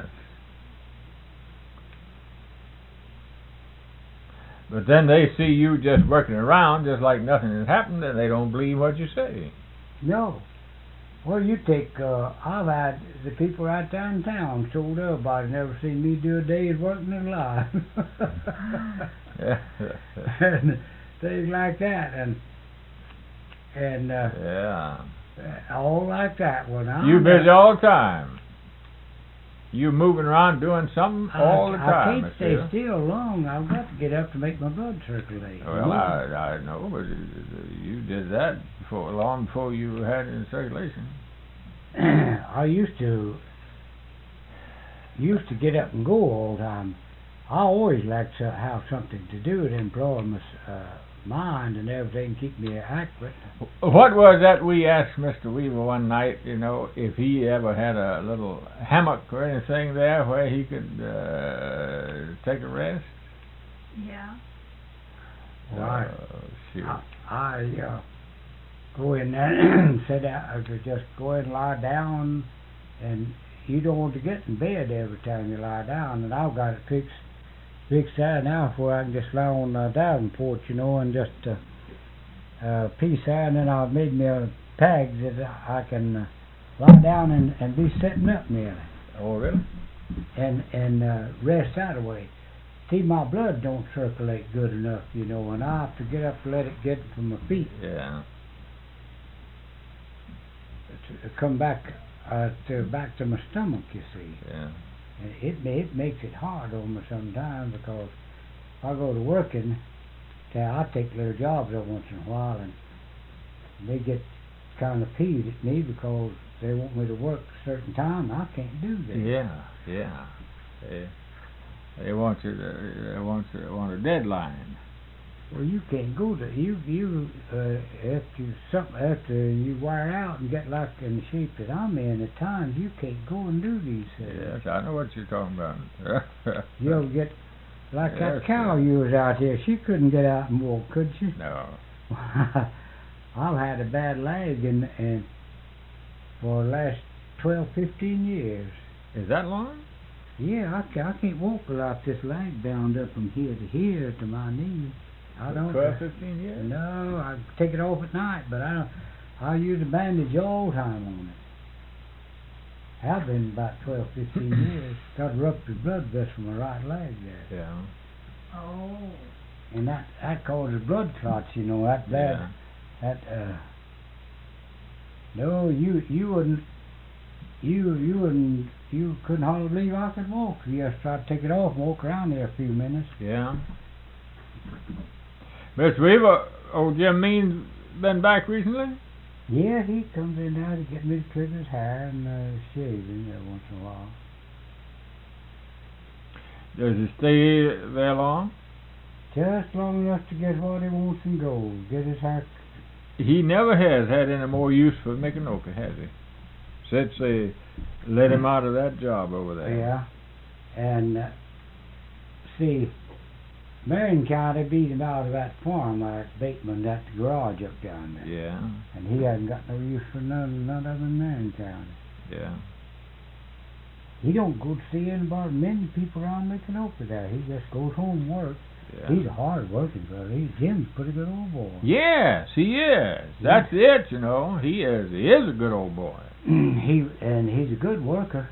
But then they see you just working around just like nothing has happened, and they don't believe what you say.
No. Well, you take, uh, I've had the people right downtown sold up about it, never seen me do a day's work in their life.
Yeah.
And things like that, and, and, uh,
Yeah.
all like that. Well, now
You busy all the time. You moving around doing something
I,
all the time.
I can't
Mister
stay
Hill.
still long. I've got to get up to make my blood circulate.
Well, I I know, but you did that before, long before you had it in circulation.
I used to used to get up and go all the time. I always liked to have something to do to employ my uh, mind and everything, keep me accurate.
What was that we asked Mister Weaver one night, you know, if he ever had a little hammock or anything there where he could uh, take a rest?
Yeah.
Well, I,
Oh, shoot.
I, I uh, go in there and sit down, or to just go in and lie down, and you don't want to get in bed every time you lie down, and I've got it fixed fixed there now where I can just lie on the diving porch, you know, and just uh, uh, piece there, and then I've made me a peg that I can uh, lie down and, and be sitting up nearly,
Oh, really?
and and uh, rest that way. See, my blood don't circulate good enough, you know, and I have to get up to let it get from my feet
Yeah.
to come back uh, to back to my stomach, you see.
Yeah.
And it ma- it makes it hard on me sometimes because I go to working, say I take little jobs every once in a while, and they get kind of peeved at me because they want me to work a certain time. I can't do that.
Yeah, yeah. They, they want you to, they want to, want a deadline.
Well, you can't go to you you uh, after something after you wire out and get like in the shape that I'm in. At times you can't go and do these things.
Yes, I know what you're talking about.
You ever get like
Yes,
that cow
sir.
you was out there? She couldn't get out and walk, could she?
No.
I've had a bad leg and and for the last twelve, fifteen years.
Is that long?
Yeah, I, ca- I can't walk without this leg bound up from here to here to my knee. I don't.
twelve, fifteen years?
No, I take it off at night, but I don't. I use a bandage all the time on it. I've been about twelve, fifteen years. Got a ruptured blood vessel from my right leg there,
Yeah.
Oh.
and that that causes blood clots. You know that bad.
Yeah.
That uh. No, you you wouldn't. You you wouldn't. You couldn't hardly believe I could walk. You just try to take it off and walk around there a few minutes.
Yeah. Mister Weaver, old Jim Means been back recently?
Yeah, he comes in now to get me to clip his hair and uh, shave him every once in a while.
Does he stay there long?
Just long enough to get what he wants and go. Get his hair.
He never has had any more use for Mickanoka, has he? Since they let him out of that job over there.
Yeah. And, uh, see, Marion County beat him out of that farm there at Bateman, that garage up down there.
Yeah,
And he hasn't got no use for none, none other than Marion County.
yeah.
He don't go to see anybody, many people around Mickanoka there. He just goes home and works.
Yeah.
He's a hard working brother. He's Jim's a pretty good old boy.
Yes, he is. That's it, you know. He is. He is a good old boy.
he and he's a good worker.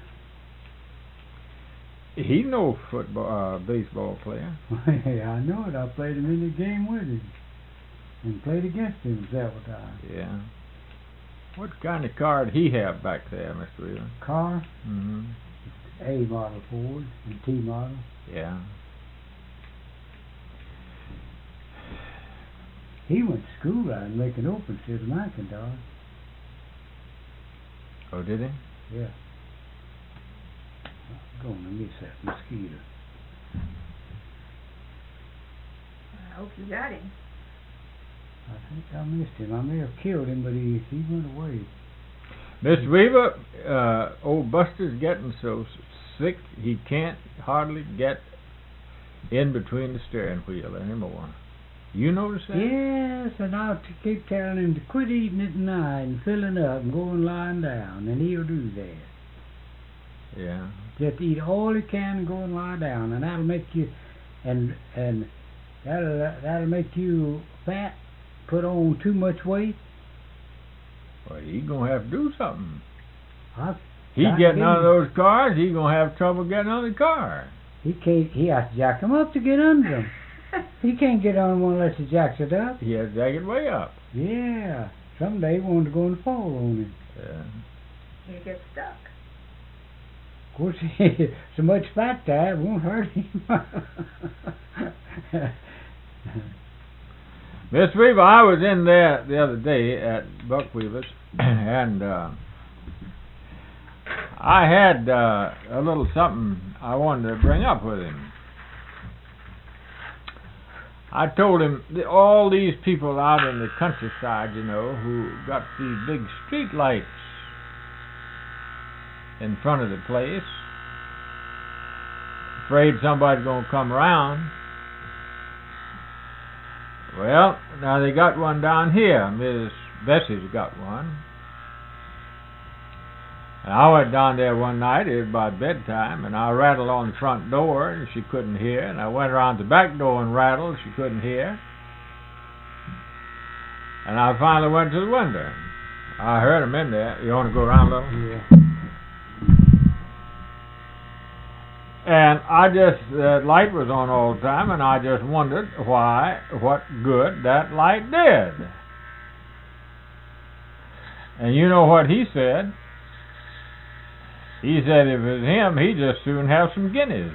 He no football, uh, baseball player.
I know it. I played him in the game with him and played against him several times.
Yeah. What kind of car did he have back there, Mister Wheeler?
Car,
Mm-hmm.
A model Ford and T model.
Yeah.
He went to school out in Lincoln Open instead of McIntyre.
Oh, did he?
Yeah. I'm going to miss that mosquito.
I hope you got him.
I think I missed him. I may have killed him, but he he went away.
Mister Weaver, uh, old Buster's getting so s- sick he can't hardly get in between the steering wheel anymore. You notice that?
Yes, and I'll t- keep telling him to quit eating at night and filling up and going lying down, and he'll do that.
Yeah.
Just eat all he can and go and lie down, and that'll make you, and and that'll that'll make you fat, put on too much weight.
Well, he gonna have to do something.
I,
He
Not
getting out of
me.
those cars, he gonna have trouble getting on the car.
he can't. He has to jack him up to get under them. He can't get on one unless he jacks it up.
He has to jack it way up.
Yeah. Someday he wanted to go and fall on him.
Yeah.
You get stuck.
Of course, so much fat there it won't hurt him.
Miss Weaver, I was in there the other day at Buck Weaver's, and uh, I had uh, a little something I wanted to bring up with him. I told him that all these people out in the countryside, you know, who got these big street lights in front of the place, afraid somebody's going to come around. Well, now they got one down here. Miss Bessie's got one. And I went down there one night, it was about bedtime, and I rattled on the front door, and she couldn't hear. And I went around the back door and rattled, she couldn't hear. And I finally went to the window. I heard them in there. You want to go around a little?
Yeah.
And I just, the light was on all the time, and I just wondered why, what good that light did. And you know what he said? He said if it was him, he'd just soon have some guineas.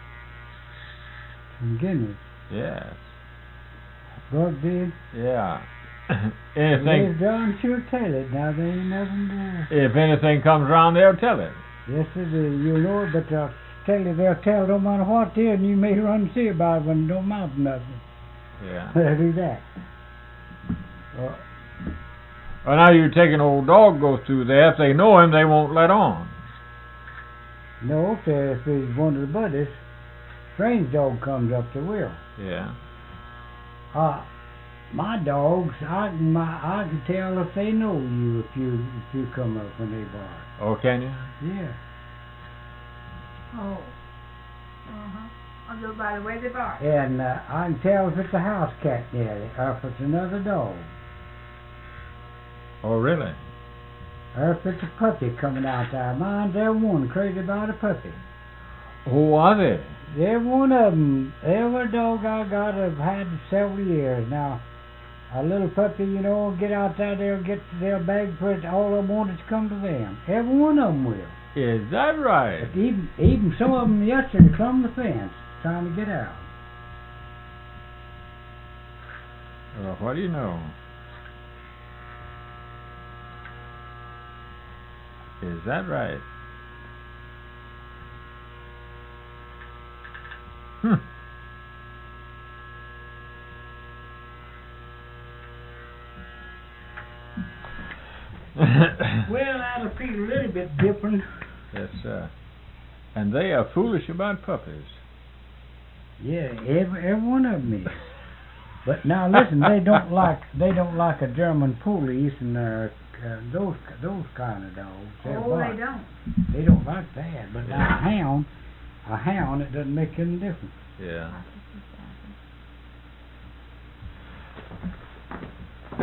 Some Guinness.
Yes.
Buck did.
Yeah.
They
anything,
darn sure tell it. Now they ain't nothing there.
if anything comes around, they'll tell it.
Yes, they do. You know it, but they'll tell you they'll tell no matter what it is, and you may run and see about it when it don't amount to nothing.
Yeah.
They'll do that. Well,
Well, now you take an old dog goes through there. If they know him, they won't let on.
no, if, they- if he's one of the buddies, strange dog comes up, they will.
Yeah.
Uh, my dogs, I can my, I can tell if they know you if you if you come up when they bark.
Oh, can you?
Yeah.
Oh. Uh-huh. I'll go by the way they bark.
And uh, I can tell if it's a house cat near it, or if it's another dog,
Oh, really?
or if it's a puppy coming out there. Mind, they're one crazy about a puppy.
Who are they?
Every one of them, every dog I got, I've had several years now. A little puppy, you know, get out there, they'll get their bag for it. All of them want is to come to them. Every one of them will.
Is that right?
But even even some of them yesterday climbed the fence trying to get out.
Well, what do you know? Is that right? Hmm.
Well, that'll feel a little bit different.
Yes, sir. And they are foolish about puppies.
Yeah, every every one of them is. But now listen, they don't like they don't like a German police and uh, uh, those those kind of dogs. They're
Oh,
bark.
they don't.
They don't like that. But now a hound, a hound, it doesn't make any difference.
Yeah.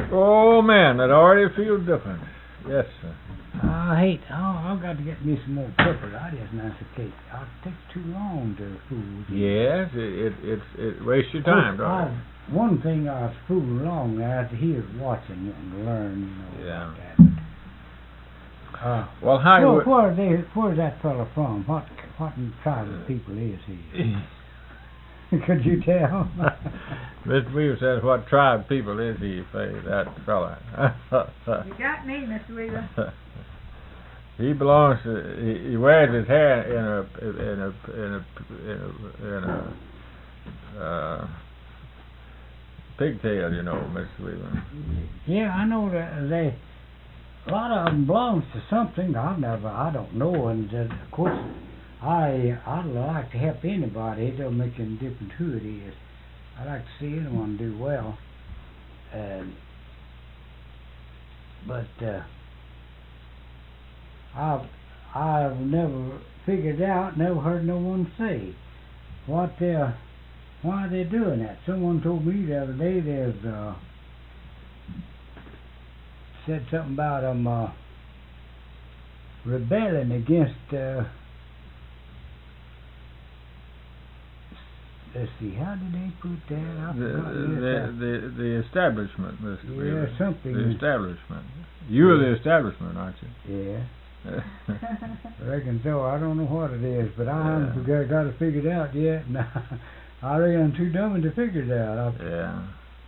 Oh man, that already feels different. Yes, sir.
I hate, oh, I've got to get me some more pepper. I just masticate. It takes too long to fool.
Yes, it it it's, it wastes your time,
Course,
don't it?
I- One thing I was fooling along there after he was watching it and learn, you know,
Yeah.
about that. Uh,
Well, how
well,
would-
where they, where's that fella from? What, what tribe of people is he? Could you tell?
Mister Weaver says, what tribe people is he, say, that fella?
You got me, Mister Weaver.
He belongs to, he, he wears his hair in a, in a, in a, in a, in a, uh, pigtail, you know, Mister Weaver.
Yeah, I know that they, a lot of them belongs to something. I've never, I don't know, and uh, of course, I, I'd like to help anybody. It don't make any difference who it is. I like to see anyone do well, and but uh, I've, I've never figured out, never heard no one say what they're, why they're doing that. Someone told me the other day there's uh, said something about them uh, rebelling against. Uh, let's see, how did they put that? I
The,
forgot
the,
that.
the, the establishment, Mister
Yeah,
Weaver.
something.
The establishment. You're the establishment, aren't you?
Yeah, I reckon so. I don't know what it is, but I
Yeah.
haven't got, got it figured out yet. And I reckon I'm too dumb to figure it out. I,
Yeah.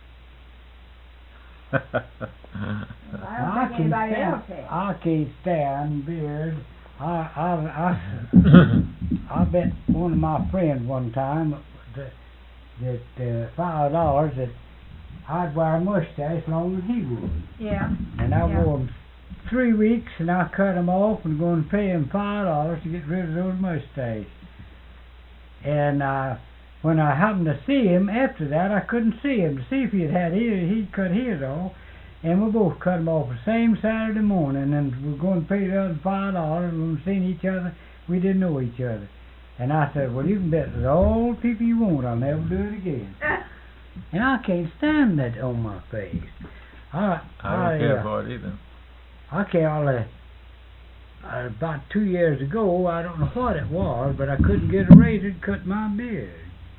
Well, I don't
I
think
can
anybody
stand,
else has.
I can't stand beard. I, I, I, I bet one of my friends one time that, that uh, five dollars that I'd wear a mustache longer than he would.
Yeah.
And I
Yeah.
wore 'em three weeks, and I cut 'em off and going to pay him five dollars to get rid of those mustaches. And uh, when I happened to see him after that, I couldn't see him to see if he'd had his. He'd cut his off, and we both cut 'em off the same Saturday morning. And we're going to pay the other five dollars. We were seeing each other. We didn't know each other. And I said, "Well, you can bet with all the people you want, I'll never do it again." And I can't stand that on my face. I
I don't care
uh,
for it either.
I can't. Uh, uh, about two years ago, I don't know what it was, but I couldn't get a razor to cut my beard.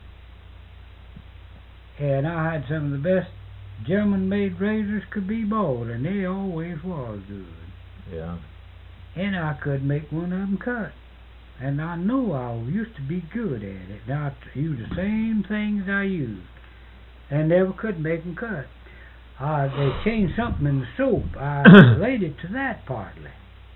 And I had some of the best German-made razors could be bought, and they always was good.
Yeah.
And I could make one of them cut. And I know I used to be good at it. Now I use the same things I used, and never could make them cut. Uh, they changed something in the soap. I related to that partly.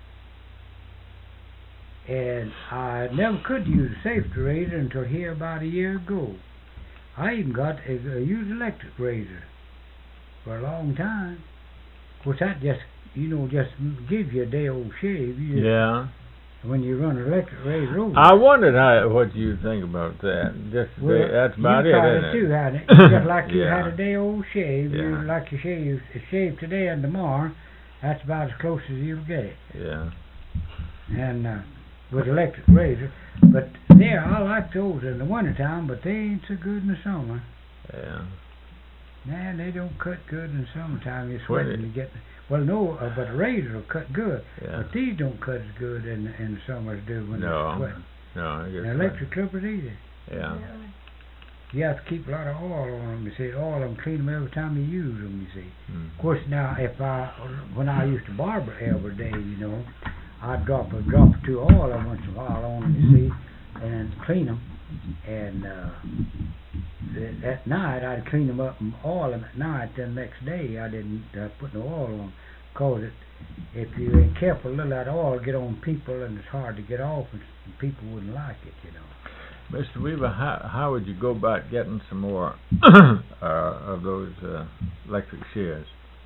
And I never could use a safety razor until here about a year ago. I even got a, a used electric razor for a long time. Of course, that just, you know, just gives you a day old shave. You just,
Yeah.
When you run an electric razor over.
I wondered how what you think about that. Just
Well,
that's about
you
it,
tried
isn't
it
it?
too, hadn't it? Just like you
Yeah.
had a day old shave. You
Yeah.
like you shave, shave today and tomorrow. That's about as close as you'll get.
Yeah.
And uh, with electric razor, but there I like those in the wintertime, but they ain't so good in the summer.
Yeah.
Man, they don't cut good in the summertime. You're
Well,
sweating
it-
to get. Well, no, uh, but a razor will cut good.
Yeah.
But these don't cut as good in in the summer as do when
No.
they're sweating.
No, I guess.
And electric clippers either.
Yeah.
You have to keep a lot of oil on them. You see, oil them, clean them every time you use them. You see.
Mm.
Of course, now if I when I used to barber every day, you know, I'd drop a drop or two of oil every once in a while on them. You see, and clean them. And uh, th- at night I'd clean them up and oil them at night. Then the next day I didn't uh, put no oil on them, cause it if you ain't careful, a little of that oil get on people and it's hard to get off, and people wouldn't like it, you know.
Mister Weaver, how how would you go about getting some more uh, of those uh, electric shears?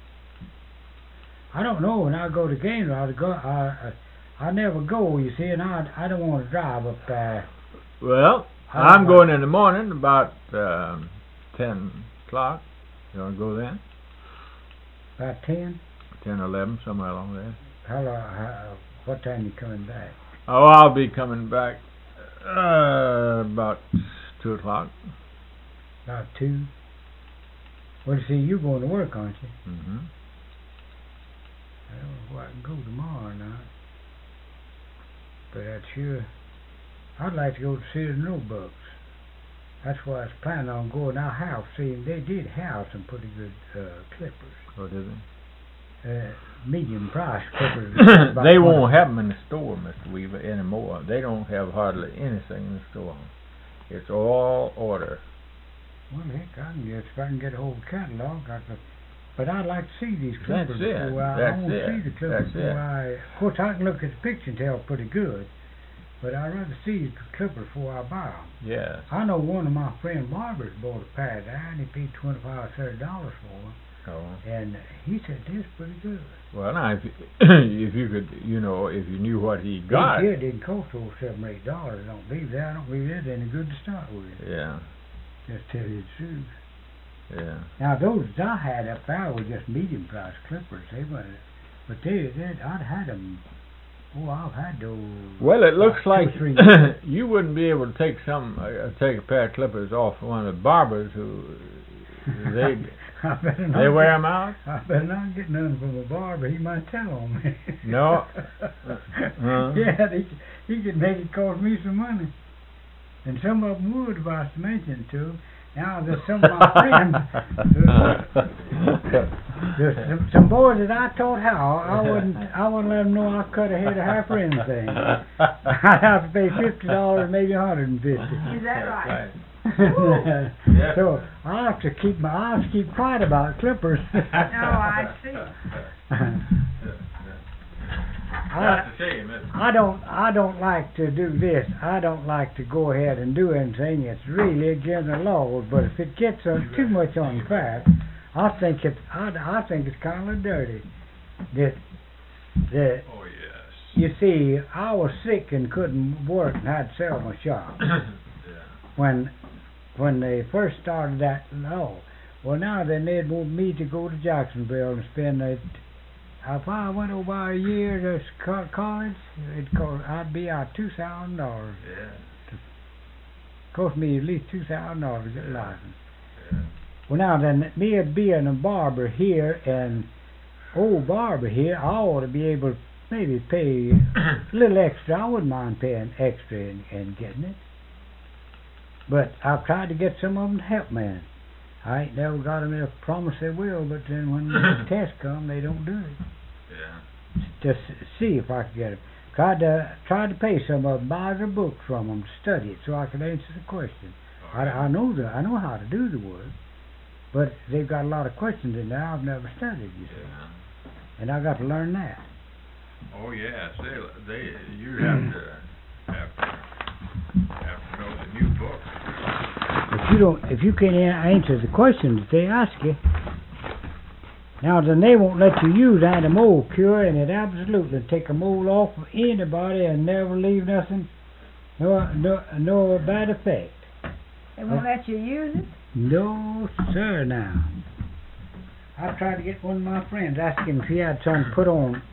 I don't know. When I go to games, I go. I I, I never go. You see, and I I don't want to drive up there.
Well,
I
I'm
don't
going in the morning about um, ten o'clock. You want to go then?
About ten.
Ten, eleven, somewhere along there.
How, lo- how what time you coming back?
Oh, I'll be coming back uh, about two o'clock.
About two. Well, see, you're going to work, aren't you?
Mm-hmm.
I don't know if I can go tomorrow or not. But I'd sure, I'd like to go to see the Roebucks. That's why I was planning on going. Our house, see, they did have some pretty good uh, clippers.
Oh, did they?
Uh, medium price clippers.
They won't have them in the store, Mister Weaver, anymore. They don't have hardly anything in the store. It's all order.
Well, heck, I can get, if I can get a whole catalog, I could. But I'd like to see these
That's
clippers
it.
before I,
That's
I want to
it.
see the clippers
That's
before
it.
I. Of course, I can look at the picture and tell pretty good, but I'd rather see the clippers before I buy them.
Yeah.
I know one of my friend barbers bought a pair there, and he paid twenty-five, thirty dollars for them,
Oh.
and he said this pretty good.
Well, now, if you, if you could, you know, if you knew what he got.
It didn't cost over seven, eight dollars. I don't believe that. I don't believe that's any good to start with.
Yeah.
Just tell you the truth.
Yeah.
Now those I had up there were just medium price clippers. They weren't, but they, they I'd had them. Oh, I've had those.
Well, it looks
about two
like
or three years.
you wouldn't be able to take some, uh, take a pair of clippers off one of the barbers who they
I better not
they wear
get-
them out.
I better not get none from a barber. He might tell on me.
No. Uh-huh.
Yeah, he he could make it cost me some money, and some of them would if I was to mention it to him. Now there's some of my friends. There's, there's some, some boys that I taught how. I wouldn't. I wouldn't let them know I cut a head of hair for anything. I'd have to pay fifty dollars, maybe a hundred and fifty.
Is that right?
Yeah.
So I have to keep my I have to keep quiet about clippers.
Oh, I see.
That's a shame, isn't it?
I don't I don't like to do this. I don't like to go ahead and do anything that's really against the laws. But if it gets uh, too much on the track, I think it's I, I think it's kind of dirty. That that
Oh yes.
you see, I was sick and couldn't work and had to sell my shop
Yeah.
when when they first started that law. Well, now then they'd want me to go to Jacksonville and spend a If I went over a year to co- college, it'd cost, I'd be out two thousand dollars.
Yeah.
Cost me at least two thousand dollars to get a license.
Yeah.
Well, now then, me being a barber here and old barber here, I ought to be able to maybe pay a little extra. I wouldn't mind paying extra and, and getting it. But I've tried to get some of them to help me. I ain't never got them to promise they will, but then when the tests come, they don't do it.
Yeah.
Just see if I could get them. Tried to tried to pay some of them, buy their books from them to study it, so I could answer the question. I, I know the I know how to do the work, but they've got a lot of questions in there I've never studied. You see,
Yeah.
and I got to learn that.
Oh yes, they they you have to have to have to know the new book.
If you don't, if you can't a- answer the questions that they ask you, now then they won't let you use anti-mold cure, and it absolutely take a mold off of anybody and never leave nothing, no no no bad effect.
They won't let you use it?
No sir. Now I tried to get one of my friends, ask him if he had something put on,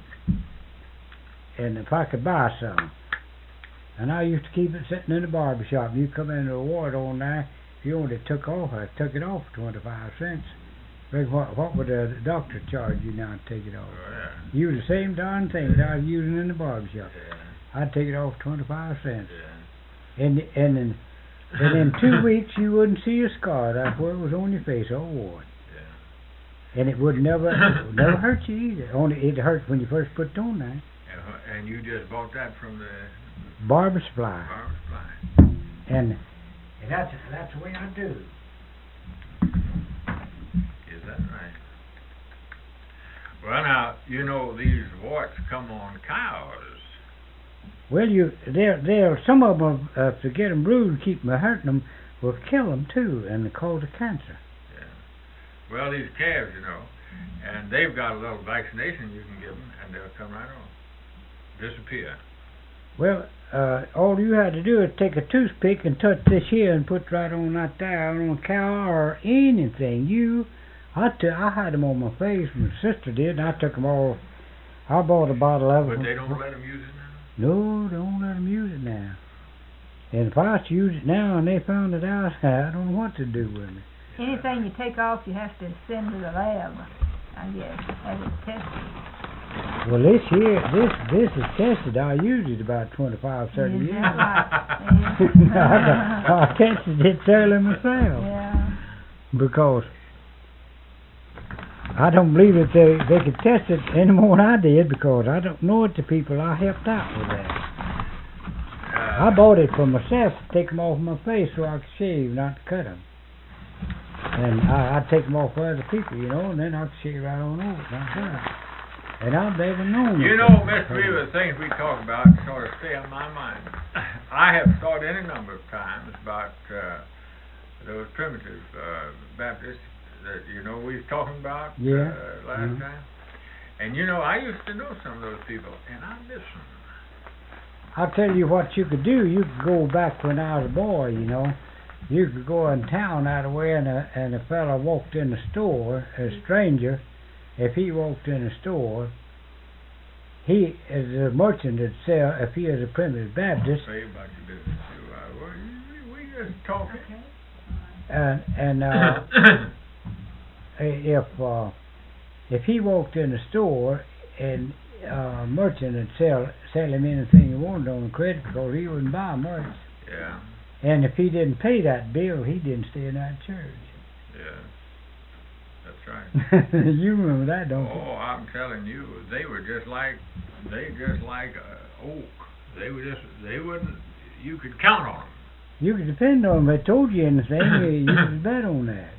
and if I could buy some. And I used to keep it sitting in the barber shop. You come in the ward on there. If you only took off, I took it off for twenty-five cents. But what, what would the doctor charge you now to take it off?
Oh, yeah.
You the same darn thing that I was using in the barber shop.
Yeah.
I'd take it off twenty-five cents.
Yeah.
And and in, and in two weeks you wouldn't see a scar. That's where it was on your face all worn.
Yeah.
And it would never never hurt you either. Only it hurt when you first put it on there.
And, wh- and you just bought that from the
Barber supply.
barber supply.
And, and that's that's the way I do.
Is that right? Well, now you know these warts come on cows.
Well, you there there some of them uh, to get them bruised, keep them hurting them, will kill them too, and cause of cancer.
Yeah. Well, these calves, you know, and they've got a little vaccination you can give them, and they'll come right on, disappear.
Well, uh, all you had to do is take a toothpick and touch this here and put right on that there on a cow or anything. You, I took, I had them on my face. My sister did, and I took them all. I bought a bottle of them.
But they don't let them use it now.
No, don't let them use it now. And if I was to use it now and they found it out, I don't know what to do with it.
anything you take off, you have to send to the lab, I guess, have it tested.
Well, this here, this this is tested. I used it about twenty-five, thirty
Is
years.
that right?
I, I tested it thoroughly myself.
Yeah.
Because I don't believe that they they could test it any more than I did, because I don't know it, the people I helped out with that. I bought it for myself to take them off my face so I could shave, not to cut them. And I, I'd take them off for other people, you know, and then I'd shave right on over it, not cut 'em. And I've never known
You
it.
know, Mister Weaver, the things we talk about sort of stay on my mind. I have thought any number of times about uh, those primitive uh, Baptists that, you know, we was talking about
Yeah.
uh, last
Mhm.
time. And, you know, I used to know some of those people, and I miss them.
I'll tell you what you could do. You could go back when I was a boy, you know. You could go in town out of where, and a, and a fella walked in the store, a stranger. If he walked in the store, he, as a merchant would sell, if he is a primitive Baptist,
Say about your business, you are. Well, we, we just talking.
Okay.
and, and uh, if uh, if he walked in the store, and uh, merchant would sell sell him anything he wanted on credit, because he wouldn't buy much.
Yeah,
And if he didn't pay that bill, he didn't stay in that church.
yeah. That's right.
You remember that, don't you?
Oh, I'm telling you, they were just like, they just like uh, oak. They were just, they wouldn't, you could count on them.
You could depend on them. If they told you anything, you, you could bet on that.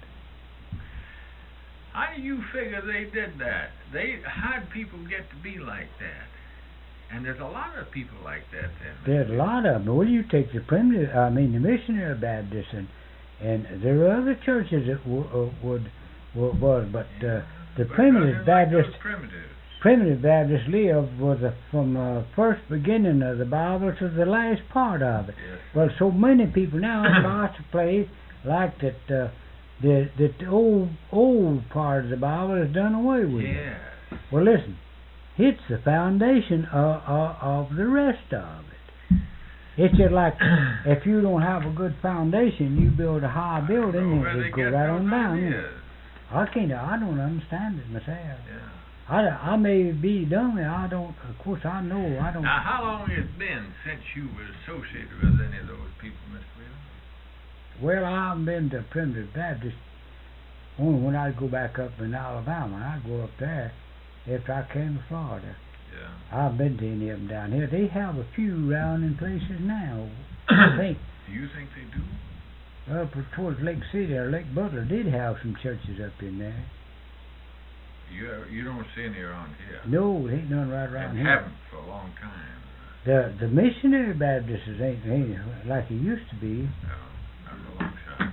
How do you figure they did that? They, how'd people get to be like that? And there's a lot of people like that then.
There's a lot of them. Well, you take the primitive, I mean, the missionary Baptists, and, and there are other churches that w- uh, would, w- was, but uh, the
But
primitive
nothing like those
Baptists,
primitives.
primitive Baptists lived was a, from the first beginning of the Bible to the last part of it.
Yes.
Well, so many people now in lots of places like that. Uh, that that the old old part of the Bible is done away with.
Yes.
Well, listen, it's the foundation of, of of the rest of it. It's just like if you don't have a good foundation, you build a high building,
Where
and
they
it go
get
right
those
on down. isn't it?
ideas.
I can't. I don't understand it myself.
Yeah.
I, I may be dumb. I don't. Of course, I know. I don't.
Now, how long has it been since you were associated with any of those people, Mister Wheeler?
Well, I haven't been to Primitive Baptist. Only when I go back up in Alabama, I go up there after I came to Florida.
Yeah.
I've been to any of them down here. They have a few around in places now. I think
Do you think they do?
up towards Lake City or Lake Butler did have some churches up in there.
You you don't see any around here.
No, there ain't none right around
and
here.
haven't for a long time.
The the missionary Baptists ain't, ain't like it used to be.
No, not for a long time.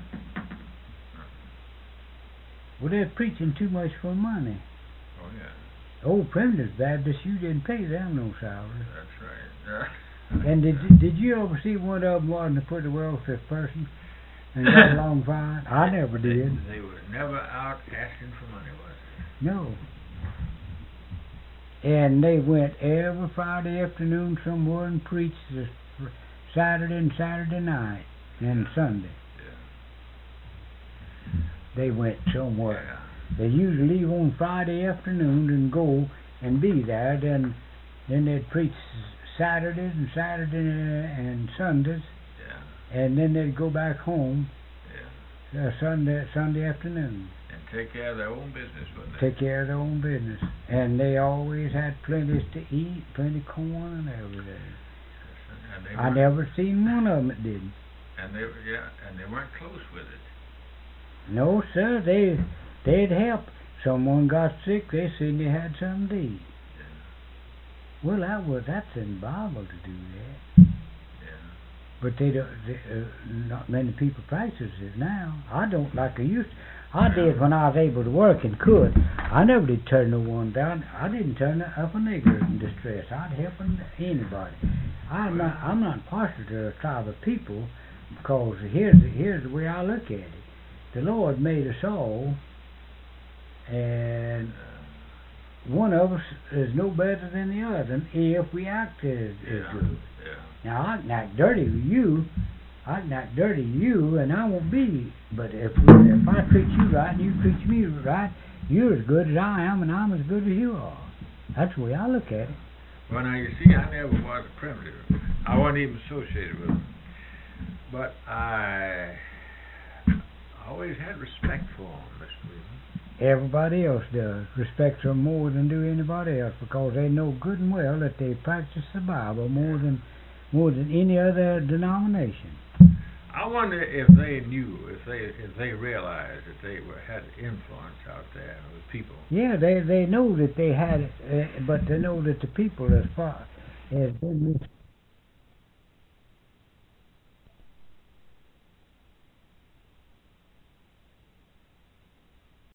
Well, they're preaching too much for money.
Oh yeah,
Old Primitive Baptists, you didn't pay them no salary.
that's right. Yeah.
And did did you ever see one of them wanting to put a welfare person and got along fine? I never
They,
did.
they were never out asking for money, was
No. And they went every Friday afternoon somewhere and preached this fr- Saturday and Saturday night and Sunday.
Yeah.
They went somewhere.
Yeah.
They usually leave on Friday afternoon and go and be there. Then, then they'd preach Saturdays and Saturday and Sundays,
Yeah.
and then they'd go back home
Yeah.
uh, Sunday Sunday afternoon.
And take care of their own business, wouldn't they?
Take care of their own business, and they always had plenty to eat, plenty of corn and everything.
And they
I
weren't-
never seen one of them that didn't.
And they were- yeah, and they weren't close with it.
No, sir, they they'd help. Someone got sick, they seen they had something to eat.
Yeah.
Well, that was that's in the Bible to do that.
Yeah.
But they don't. They, uh, not many people practice it now. I don't like I used. To. I did when I was able to work and could. I never did turn no one down. I didn't turn up a nigger in distress. I'd help anybody. I'm not. I'm not partial to a tribe of people, because here's the, here's the way I look at it. The Lord made us all, and one of us is no better than the other if we act as, as
Yeah.
good.
Yeah.
Now I can act dirty with you. I can not dirty you, and I won't be. But if we, if I treat you right and you treat me right, you're as good as I am, and I'm as good as you are. That's the way I look at it.
Well, now, you see, I never was a primitive. I wasn't even associated with them. But I always had respect for them, Mister Weaver.
Everybody else does. Respects them more than do anybody else, because they know good and well that they practice the Bible more than more than any other denomination.
I wonder if they knew, if they if they realized that they were had influence out there with people.
Yeah, they they know that they had it, uh, but they know that the people as far as been mis-